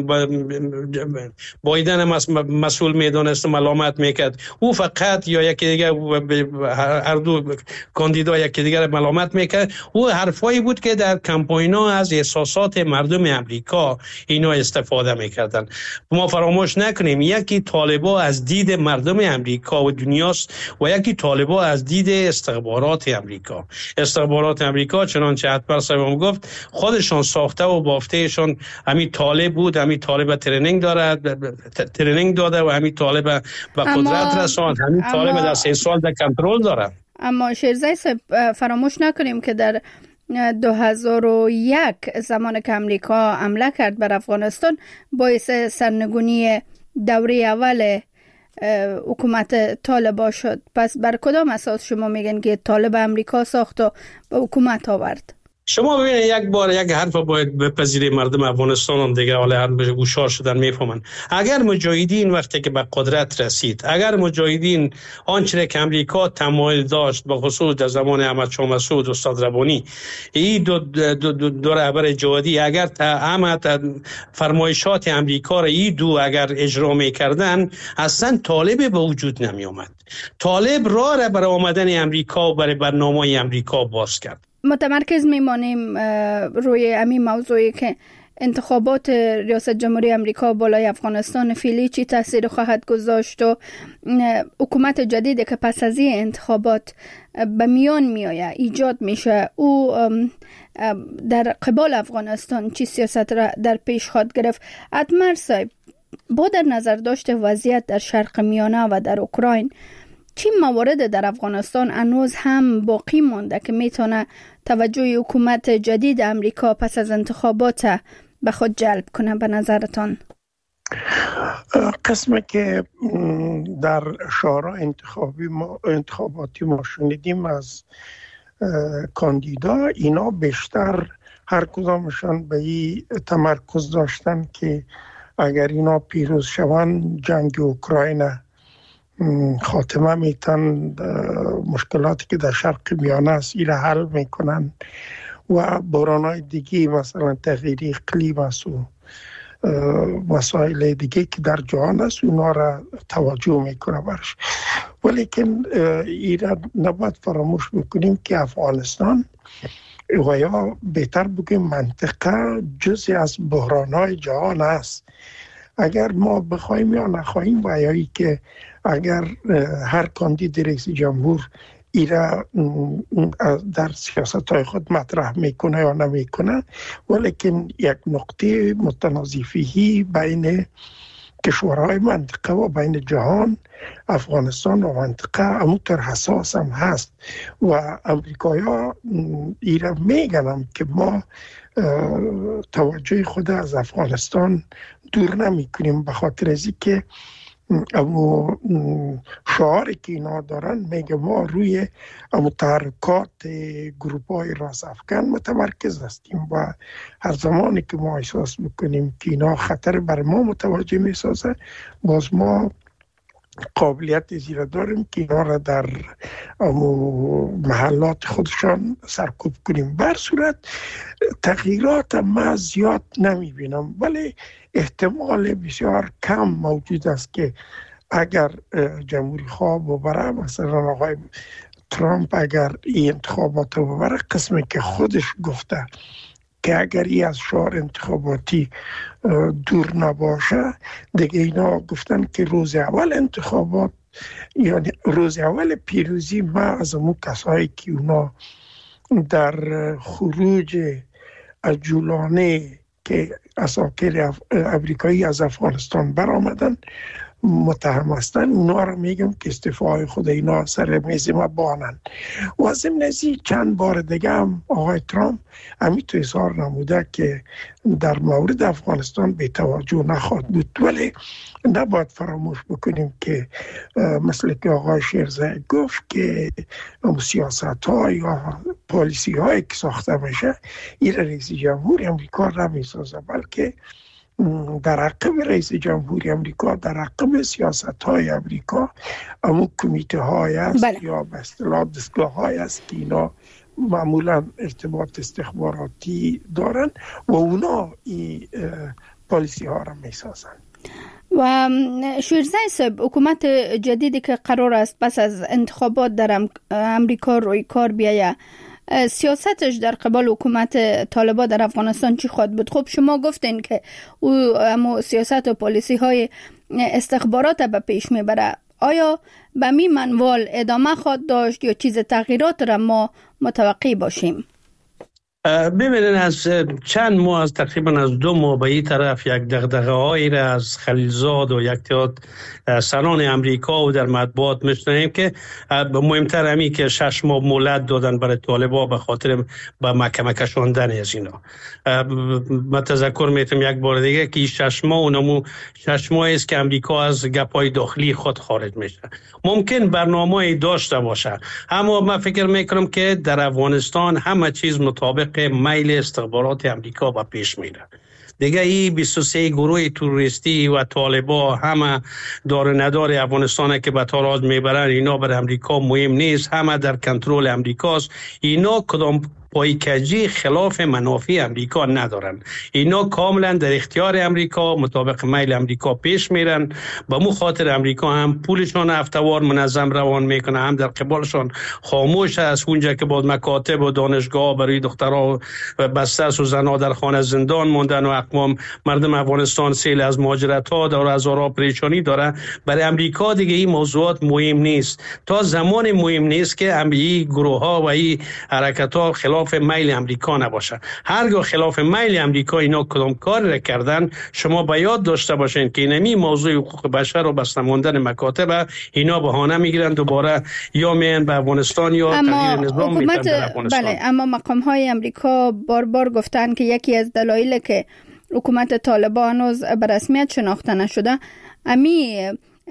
بایدن مسئول میدونست ملامت میکرد، او فقط یا یکی دیگر هر دو کاندیدا یکی دیگر ملامت میکرد، او حرفایی بود که در کامپاینا از احساسات مردم امریکا اینا استفاده میکردن. ما فراموش نکنیم یکی طالبا از دید مردم امریکا و دنیاست و یکی طالبا از دید استخبارات امریکا. استخبارات امریکا چنانچه حتما صاحبم گفت خودشان ساخته و بافتهشان همین طالب بود، همین طالب ترنینگ داره ترنینگ داده و همین طالب به قدرت رساند، همین طالب در سه سال در کنترل داره. اما شیرزای صاحب فراموش نکنیم که در دو هزار و یک زمان که امریکا حمله کرد بر افغانستان باعث سرنگونی دوره اول حکومت طالبا شد. پس بر کدام اساس شما میگن که طالب امریکا ساخت و به حکومت آورد؟ شما ببینید یک بار یک حرف باید بپذیرید، مردم افغانستان هم دیگه حالا هر بشه گوشار شدن میفهمن. اگر مجاهدین وقتی که به قدرت رسید، اگر مجاهدین آنچه که امریکا تمایل داشت به خصوص در زمان احمد شاه مسعود و استاد ربانی، این دو دو دو, دو رهبر جهادی، اگر احمد فرمایشات امریکا را این دو اگر اجرا میکردن، اصلا طالب به وجود نمی آمد. طالب راه را برای آمدن امریکا و برای برنامه امریکا باز کرد. متمرکز میمانیم روی همین موضوعی که انتخابات ریاست جمهوری امریکا بالای افغانستان فعلی چی تاثیر خواهد گذاشت و حکومت جدیدی که پس از این انتخابات به میان میآید ایجاد میشه، او در قبال افغانستان چی سیاست را در پیش خواهد گرفت؟ اتمر صاحب، با در نظر داشته وضعیت در شرق میانه و در اوکراین، چی موارد در افغانستان هنوز هم باقی مانده که میتونه توجه حکومت جدید امریکا پس از انتخابات به خود جلب کنه به نظرتان؟ قسمی که در شورای انتخابی ما انتخاباتی ما شنیدیم از کاندیدا، اینا بیشتر هر کدامشان به این تمرکز داشتن که اگر اینا پیروز شوند جنگ اوکراین خاتمه میتن، مشکلاتی که در شرق میانه است ایره حل میکنن و بحران‌های دیگه مثلا تغییر اقلیم است و مسائل دیگه که در جهان است اونا را توجه میکنه برش. ولیکن ایره نباید فراموش بکنیم که افغانستان و یا بهتر بگیم منطقه جزئی از بحران‌های جهان است. اگر ما بخوایم یا نخواهیم و یا که اگر هر کاندید رئیس جمهور ایره در سیاست‌های خود مطرح میکنه یا نمیکنه، ولیکن یک نقطه متنازعی بین کشورهای منطقه و بین جهان، افغانستان و منطقه همونطور حساس هم هست و امریکایی‌ها ایره میگنم که ما توجه خود از افغانستان دور نمی کنیم، به خاطر از که اما شعاری که اینا دارن میگه ما روی تحرکات گروپ های راست افکن متمرکز هستیم و هر زمانی که ما احساس بکنیم که اینا خطر بر ما متوجه می سازه، باز ما قابلیت زیرا داریم که اینا را در محلات خودشان سرکوب کنیم. بر صورت تغییرات ما زیاد نمی بینم، ولی احتمال بسیار کم موجود است که اگر جمهوری خواه ببره، مثلا آقای ترامپ اگر این انتخابات ببره، قسمی که خودش گفته که اگر ای از شعار انتخاباتی دور نباشه، دیگه اینا گفتن که روز اول انتخابات یعنی روز اول پیروزی ما از امون کسایی که اونا در خروج عجولانه که اساکر امریکایی از افغانستان برآمدن متهم هستن اونا رو میگم که استعفای خود اینا سر میز ما بانن. و ضمن ازی چند بار دیگه هم آقای ترامپ همیتو اظهار نموده که در مورد افغانستان به توجه نخواهد بود، ولی نباید فراموش بکنیم که مثل که آقای شیرزای گفت که سیاست ها یا پالیسی هایی که ساخته میشه این رئیس جمهور امریکا نمیسازه، بلکه در عقب رئیس جمهوری امریکا، در عقب سیاست های امریکا امون کمیته های است بله. یا به اصطلاح دستگاه های است که اینا معمولا ارتباط استخباراتی دارن و اونا این پالیسی ها را میسازن. و شیرزای صاحب، حکومت جدیدی که قرار است پس از انتخابات در امریکا روی کار بیاید، سیاستش در قبال حکومت طالبان در افغانستان چی خواهد بود؟ خب شما گفتین که او اما سیاست و پالیسی های استخبارات به پیش میبره. آیا به می منوال ادامه خواهد داشت یا چیز تغییرات را ما متوقع باشیم؟ ببینید از چند ماه از تقریبا از دو ماه به این طرف یک دغدغه هایی را از خلیلزاد و یک تعداد سران امریکا و در مطبوعات میشنویم که مهمتر همی که شش ماه مهلت دادن برای طالبان به خاطر به محکمه کشاندن از اینا. من تذکر میتونم یک بار دیگه که شش ماه اونمو شش ماه است که امریکا از گپای داخلی خود خارج میشه. ممکن برنامه‌ای داشته باشه، اما من فکر میکنم که در افغانستان همه چیز مطابق میل استخبارات امریکا با پیش میره. دیگه این بیست و سه گروه توریستی و طالبا همه دار ندار افغانستان که به تاراج میبرن، اینا بر امریکا مهم نیست، همه در کنترل امریکاست. اینا کدام پایکجی خلاف منافع امریکا ندارن، اینا کاملا در اختیار امریکا مطابق میل امریکا پیش میرن. به مو خاطر امریکا هم پولشان هفتوار منظم روان میکنه، هم در قبالشان خاموش است. اونجا که بود مکاتب و دانشگاه برای دخترها بسته است و زنها در خانه زندان موندن و اقوام مردم افغانستان سیل از مهاجرت ها داره، از آرا پریشانی داره، برای امریکا دیگه این موضوعات مهم نیست تا زمان مهم نیست که این گروه ها و این حرکت ها خلاف میل امریکا نباشه. هرگاه خلاف میل امریکا اینا کدام کار را کردن، شما باید یاد داشته باشین که اینمی موضوع حقوق بشر و بسته ماندن مکاتب اینا بهانه میگیرن دوباره یا میان به افغانستان یا تغییر نظام میدن در افغانستان. بله، اما مقام های امریکا بار بار گفتن که یکی از دلایل که حکومت طالبان هنوز به رسمیت شناخته نشده امی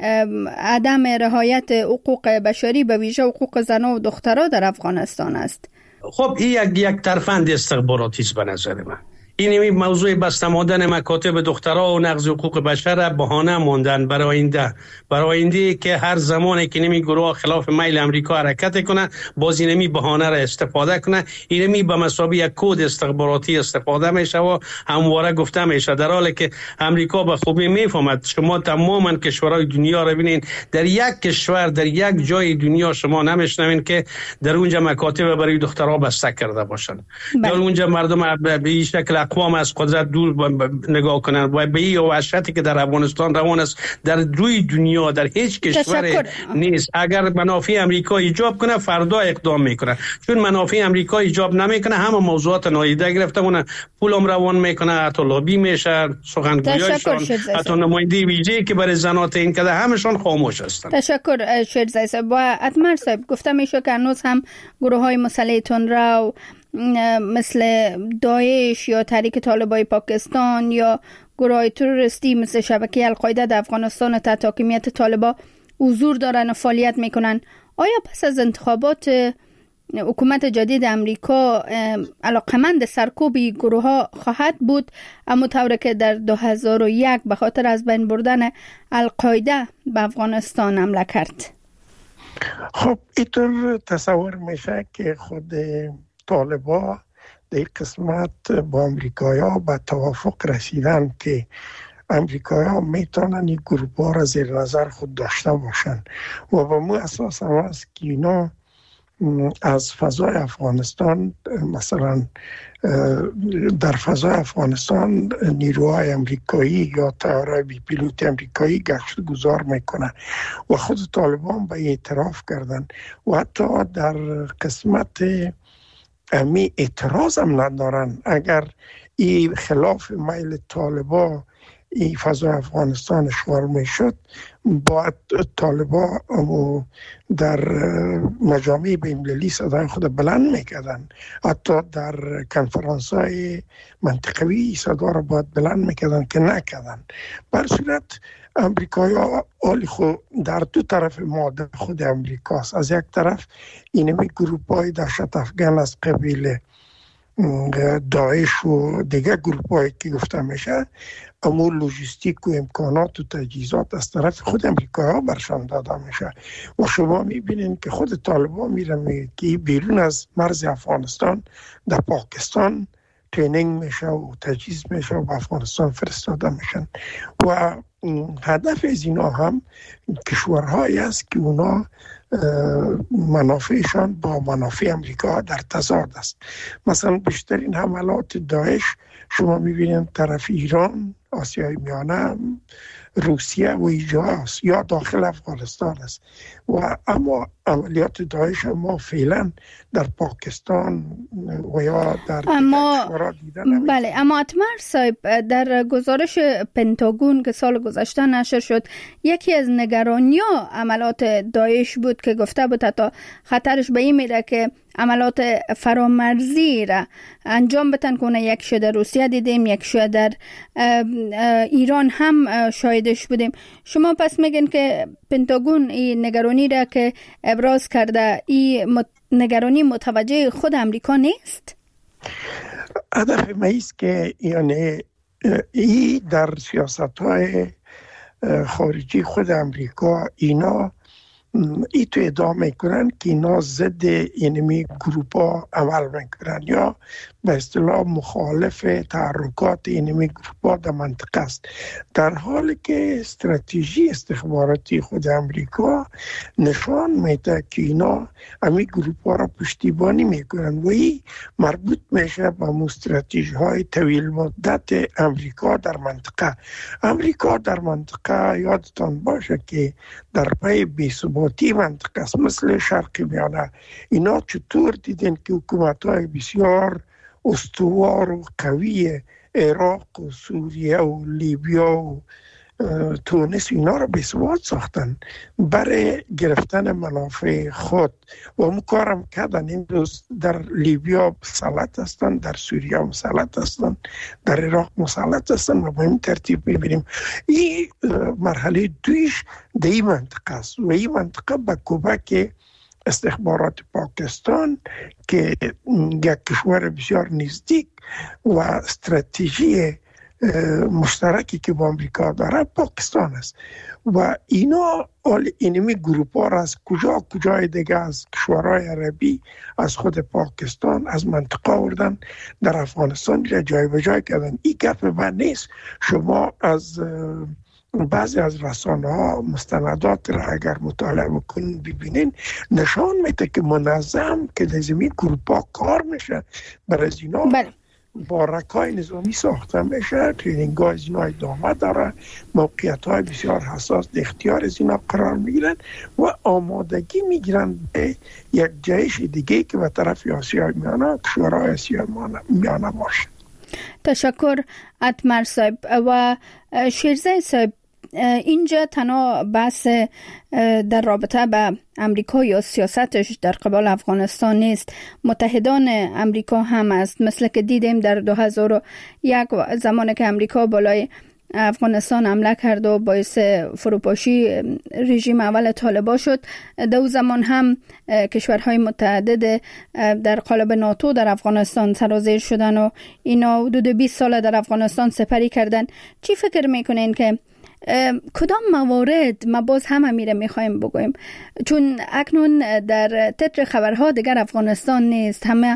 عدم رعایت حقوق بشری به ویژه حقوق زن و دخترها در افغانستان است. خب این یک یک طرفند استخباراتی است به نظر من. این موضوع بسته ماندن مکاتب دخترها و نقض حقوق بشر بهانه موندن برای آینده، برای آینده که هر زمانی که نمی گروه خلاف میل امریکا حرکت کنه باز اینمی بهانه را استفاده کنه. اینمی به مثابه یک کد استخباراتی استفاده میشه و همواره گفته میشه، در حالی که امریکا به خوبی میفهمد. شما تماما کشورهای دنیا را ببینید، در یک کشور در یک جای دنیا شما نمیشنوین که در اونجا مکاتب برای دخترها بسته کرده باشن، در اونجا مردم به این شکل اقوام از قدرت دور نگاه کنن و به این وحشتی که در افغانستان روان است در روی دنیا در هیچ کشور نیست. اگر منافع امریکا ایجاب کنه فردا اقدام میکنه، چون منافع امریکا ایجاب نمیکنه همه موضوعات نادیده گرفته مونه، پولم روان میکنه، حتی لابی میشه، سخنگویاشون، حتی نماینده ویژه‌ای که برای زنات این کده همشون خاموش هستن. تشکر شیرزای صاحب. با اتمر صاحب گفته میشه که هنوز هم گروه های مسلح تندرو مثل داعش یا تحریک طالبان پاکستان یا گروه تروریستی مثل شبکه القاعده در افغانستان تحت حاکمیت طالبان حضور دارن و فعالیت میکنن. آیا پس از انتخابات حکومت جدید امریکا علاقمند سرکوب گروه ها خواهد بود، اما طوری که در دو هزار و یک به خاطر از بین بردن القاعده به افغانستان حمله کرد؟ خب اینطور تصور میشه که خود طالبان در قسمت با امریکایی ها به توافق رسیدن که امریکایی ها میتونن این گروه ها را زیر نظر خود داشته باشن و به مو اساس هم است که اینا از فضای افغانستان، مثلا در فضای افغانستان نیروهای امریکایی یا طیاره‌های بی پیلوت امریکایی گشت گذار میکنن و خود طالبان به اعتراف کردن و حتی در قسمت امی اعتراض هم ندارن اگر این خلاف میل طالبان این فضای افغانستان اشغال میشد، باید طالبان در مجامع بین‌المللی صدای خود بلند میکردن، حتی در کنفرانس های منطقوی صدا را باید بلند میکردن که نکردن. بر صورت امریکایی ها آلی خود در دو طرف ماده خود امریکاست. از یک طرف اینمی گروپ های دهشت افغان از قبیل داعش و دیگه گروپ هایی که گفته میشه، اما لوجستیک و امکانات و تجهیزات از طرف خود امریکایی ها برشان داده میشه و شما میبینین که خود طالبان میرن که بیرون از مرز افغانستان در پاکستان ترینینگ میشه و تجهیز میشه و به افغانستان فرستاده میشن و هدف از اینا هم کشورهایی است که اونا منافعشان با منافع امریکا در تضاد است. مثلا بیشترین حملات داعش شما میبینید طرف ایران، آسیای میانه، روسیه و اینجا است یا داخل افغانستان است و اما عملیات داعش ما فعلا در پاکستان و یا در اما بله اما اتمر صاحب، در گزارش پنتاگون که سال گذشته نشر شد، یکی از نگرانی‌ها عملیات داعش بود که گفته بود تا خطرش به این میره که عملیات فرامرزی را انجام بتن کنه. یک شده روسیه دیدیم، یک شده در ایران هم شاهدش بودیم. شما پس میگن که پنتاگون این نگرانی را که ابراز کرده، این نگرانی متوجه خود امریکا نیست؟ هدف ما است که یعنی این در سیاست‌های خارجی خود امریکا اینا ای تو ادعا میکنن که اینا ضد اینمی گروپ ها عمل میکنن یا به اصطلاح مخالف تحرکات اینمی گروپ ها در منطقه است، در حالی که استراتژی استخباراتی خود امریکا نشان میده که اینا امی گروپ ها را پشتیبانی میکنن و این مربوط میشه به استراتژی های طویل مدت امریکا در منطقه. امریکا در منطقه یادتان باشه که در پای بی‌ثباتی منطقه است، مثل شرق میانه. اینا چطور دیدن که حکومت های بسیار استوار و قوی عراق و سوریه و لیبیا و تونس اینا را بی‌ثبات ساختن برای گرفتن منافع خود و همون کارم کردن. این روز در لیبیا مسلط هستن، در سوریه مسلط هستن، در عراق مسلط هستن و به این ترتیب میبینیم. این مرحله دویش در این منطقه است و این منطقه به کمک استخبارات پاکستان که یک کشور بسیار نزدیک و استراتژی مشترکی که با امریکا داره پاکستان است و اینا اینمی گروپ ها را از کجا کجای دیگه از کشورهای عربی از خود پاکستان از منطقه آوردن در افغانستان را جای به جای کردن. این گپ من نیست. شما از بعضی از رسانه ها مستندات را اگر مطالعه بکنین ببینین نشان میده که منظم که در زمین گروپ ها کار میشه، برای از اینا بارکای نظامی ساخته میشه، ترینینگ های از اینا ادامه داره، موقعیت های بسیار حساس در اختیار از اینا قرار میگیرن و آمادگی میگیرن به یک جایش دیگه که به طرف آسیای میانه، کشورهای آسیای میانه باشه. تشکر اتمر صاحب. و شیرزه صاحب، اینجا تنها بحث در رابطه به امریکا یا سیاستش در قبال افغانستان نیست، متحدان امریکا هم است. مثل که دیدیم در دو هزار و یک زمانی که امریکا بالای افغانستان حمله کرد و باعث فروپاشی رژیم اول طالبان شد، دو زمان هم کشورهای متعدد در قالب ناتو در افغانستان سرازیر شدن و اینا حدود بیست سال در افغانستان سپری کردن. چی فکر میکنین که کدام موارد ما باز هم میره میخوایم بگویم، چون اکنون در تتر خبرها دیگر افغانستان نیست، همه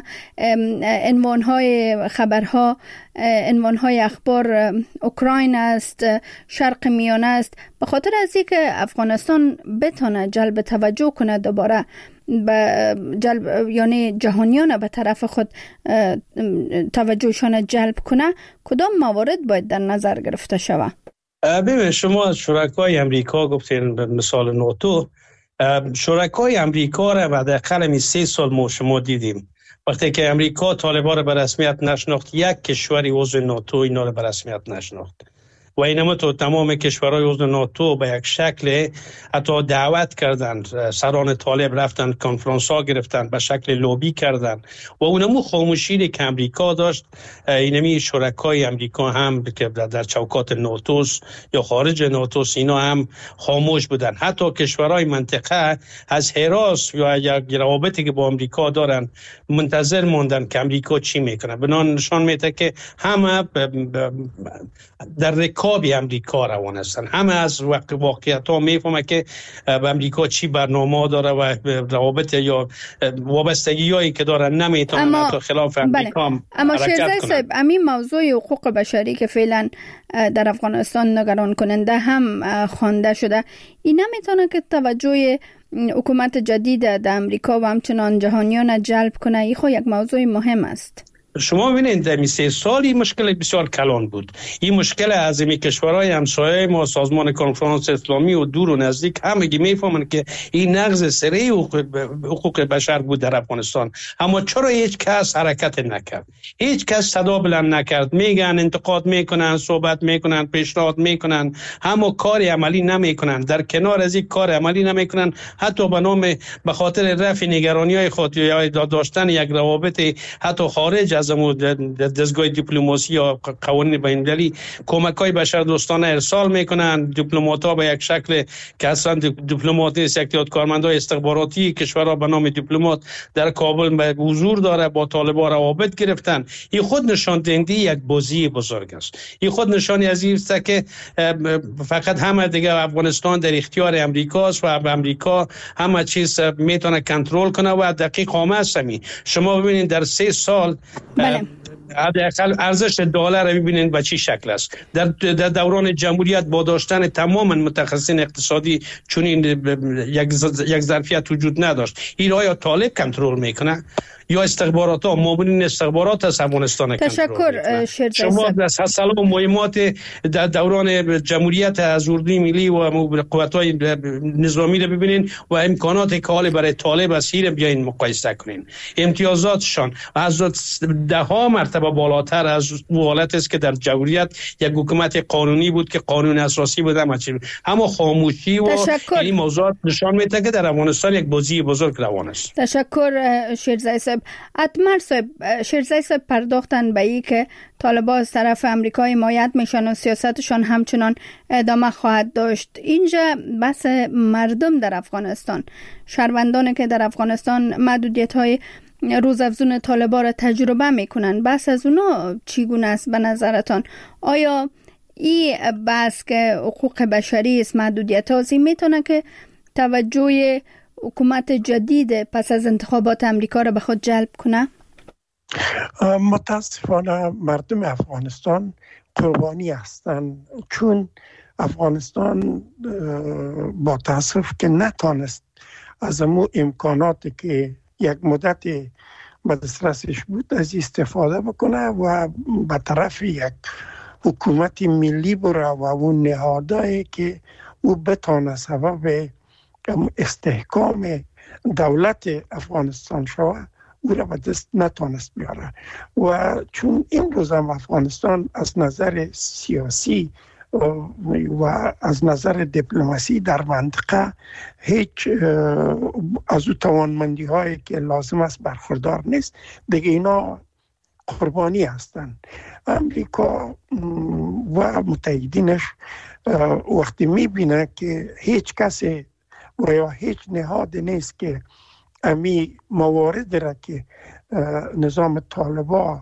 عنوانهای خبرها، عنوانهای اخبار اوکراین است، شرق میانه است، به خاطر از اینکه افغانستان بتونه جلب توجه کنه دوباره به جلب، یعنی جهانیان به طرف خود توجهشان جلب کنه. کدام موارد باید در نظر گرفته شود؟ ببین، شما شرکای امریکا گفتین به مثال ناتو، شرکای امریکا را بعد اقل سه سال ما شما دیدیم وقتی که امریکا طالبان را به رسمیت نشناخت، یک کشوری عضو ناتو اینا را به رسمیت نشناخت. و اینما تو تمام کشورهای عضو ناتو به یک شکل حتی دعوت کردن، سران طالب رفتن کنفرانس ها گرفتن، به شکل لوبی کردن و اونمو خاموشی که امریکا داشت، اینمی شرکای امریکا هم که در چوکات ناتوس یا خارج ناتوس اینا هم خاموش بودن. حتی کشورهای منطقه از حراس یا یک روابطی که با امریکا دارن منتظر موندن که امریکا چی میکنه. بنان نشان میده که همه در رکاب امریکا روان هستن، همه از واقعیت ها میفهمه که به امریکا چی برنامه داره و روابط یا وابستگی هایی که دارن نمیتونن حتی خلاف امریکا بله. اما شیرزای صاحب، همین موضوع حقوق بشری که فعلا در افغانستان نگران کننده هم خوانده شده، این نمیتونه که توجه حکومت جدید در امریکا و همچنان جهانیان جلب کنه؟ این خو یک موضوع مهم است. شما ببینید در سه سالی مشکل بسیار کلان بود. این مشکل از این کشورهای همسایه ما، سازمان کنفرانس اسلامی و دور و نزدیک همگی میفهمن که این نقض سریع حقوق بشر بود در افغانستان. اما چرا هیچ کس حرکت نکرد؟ هیچ کس صدا بلند نکرد. میگن انتقاد میکنن، صحبت میکنن، پیشنهاد میکنن، اما کار عملی نمیکنن. در کنار از این کار عملی نمیکنن، حتی به نام به خاطر رفع نگرانی‌های خود یا داشتن یک روابط حتی خارج از دستگاه دیپلماسی یا قوانین بین‌المللی کمک‌های بشر دوستانه ارسال میکنن. دیپلمات‌ها به یک شکل که اصلا دیپلمات نیست، یک تعداد کارمندای استخباراتی کشورها به نام دیپلمات در کابل به حضور داره، با طالبان روابط گرفتن. این خود نشان دهنده یک بازی بزرگ است. این خود نشانی از این است که فقط همه دیگه افغانستان در اختیار امریکاست و امریکا همه چیز میتونه کنترل کنه و دقیق آمه است. شما ببینید در سه سال بله. حداقل ارزش دلار رو ببینید به چی شکل است. در در دوران جمهوریت با داشتن تمام متخصصین اقتصادی چون این یک یک ظرفیت وجود نداشت. این آیا طالب کنترل میکنه یا استخبارات ها، مامورین استخبارات از افغانستان کنترل تشکر شیرزای شما در سلسله مهمات در دوران جمهوریت از اردوی ملی و قوت‌های نظامی رو ببینین و امکانات کالی برای طالب از هیر بیاین مقایسه کنین. امتیازاتشان از ده ها مرتبه بالاتر از حالت است که در جمهوریت یک حکومت قانونی بود که قانون اساسی بود. اما خاموشی و این موضوعات نشان میده که در افغانستان یک بازی بزرگ روان است. تشکر شیرزای صاحب. اتمر صاحب، شیرزای صاحب پرداختن به ای که طالبان از طرف امریکا حمایت میشن و سیاستشان همچنان ادامه خواهد داشت. اینجا بس مردم در افغانستان، شهروندانی که در افغانستان محدودیت های روزافزون طالبان را تجربه میکنن، بس از اونا چگونه است به نظرتان؟ آیا این بس که حقوق بشری است، محدودیت ها میتونه که توجه حکومت جدید پس از انتخابات امریکا را به خود جلب کنه؟ متاسفانه مردم افغانستان قربانی هستند، چون افغانستان با تاسف که نتانست از امو امکاناتی که یک مدت به دسترسش بود از استفاده بکنه و به طرف یک حکومت ملی بره و اون نهادهایی که او بتانه سبب استحکام دولت افغانستان شود او را به دست نتانست بیاره. و چون این روز هم افغانستان از نظر سیاسی و از نظر دیپلماسی در منطقه هیچ از او توانمندی هایی که لازم است برخوردار نیست، دیگه اینا قربانی هستند. امریکا و متحدینش وقتی میبینه که هیچ کسی و یا هیچ نهاد نیست که امی موارد را که نظام طالبان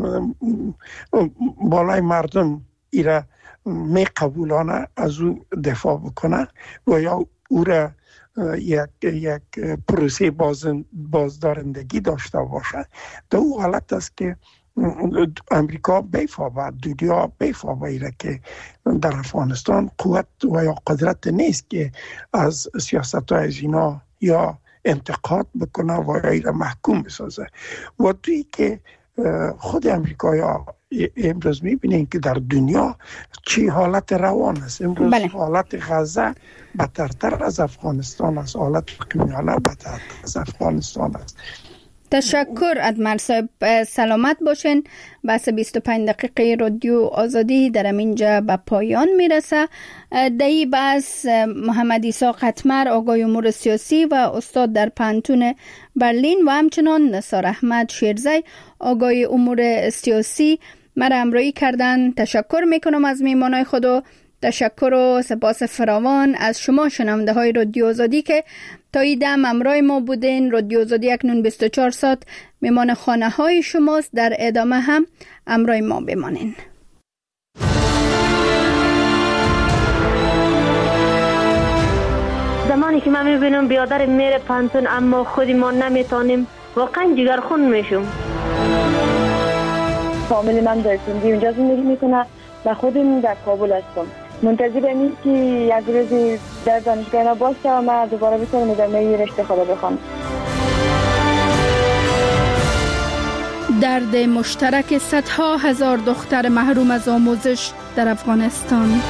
بالای مردم ایره می قبولانه از او دفاع بکنه و یا او را یک یک پروسه باز بازدارندگی داشته باشه، در او حالت است که امریکا بیفا دنیا بیفا ایره که در افغانستان قوت و یا قدرت نیست که از سیاست های از اینا یا انتقاد بکنه و یا ایره محکوم بسازه. و توی که خود امریکایی ها امروز میبینین که در دنیا چی حالت روان است. امروز بله. حالت غزه بدتر از افغانستان است، حالت قمیانه بدتر از افغانستان است. تشکر ادمر صاحب، سلامت باشین. بحث بیست و پنج دقیقه رادیو آزادی در اینجا به پایان میرسه. در این بحث محمد عیسی قطمر، آقای امور سیاسی و استاد در پانتون برلین و همچنان نثار احمد شیرزی، آقای امور سیاسی مرا همراهی کردن. تشکر میکنم از میهمانای خود و تشکر و سپاس فراوان از شما شنونده های رادیو آزادی که تا این دم همراه ما بودین. رادیو آزادی اکنون بیست و چهار ساعت میمان خانه های شماست. در ادامه هم همراه ما بمانین. زمانی که من میبینم بیادر میره پانتون اما خودی ما نمیتونیم، واقعا جگرخون میشم. فامیل من در سندی اونجا زندگی میکنه و خودم در کابل هستم. منتظرم این که یک روزی در دانشگاه اینا باشه و من دوباره بتونم ادامه رشته خود بخوام. درد مشترک صدها هزار دختر محروم از آموزش در افغانستان.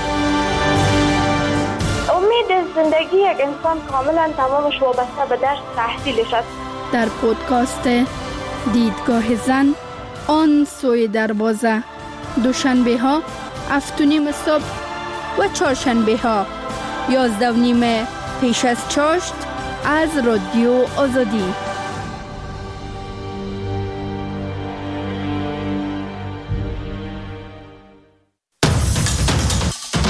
امید زندگی یک انسان کاملا تمامش وابسته به درس تحصیلش است. در پودکاست دیدگاه زن، آن سوی دروازه، دوشنبه ها هفت و نیم صبح و چهارشنبه ها یازده و نیم پیش از چاشت از رادیو آزادی.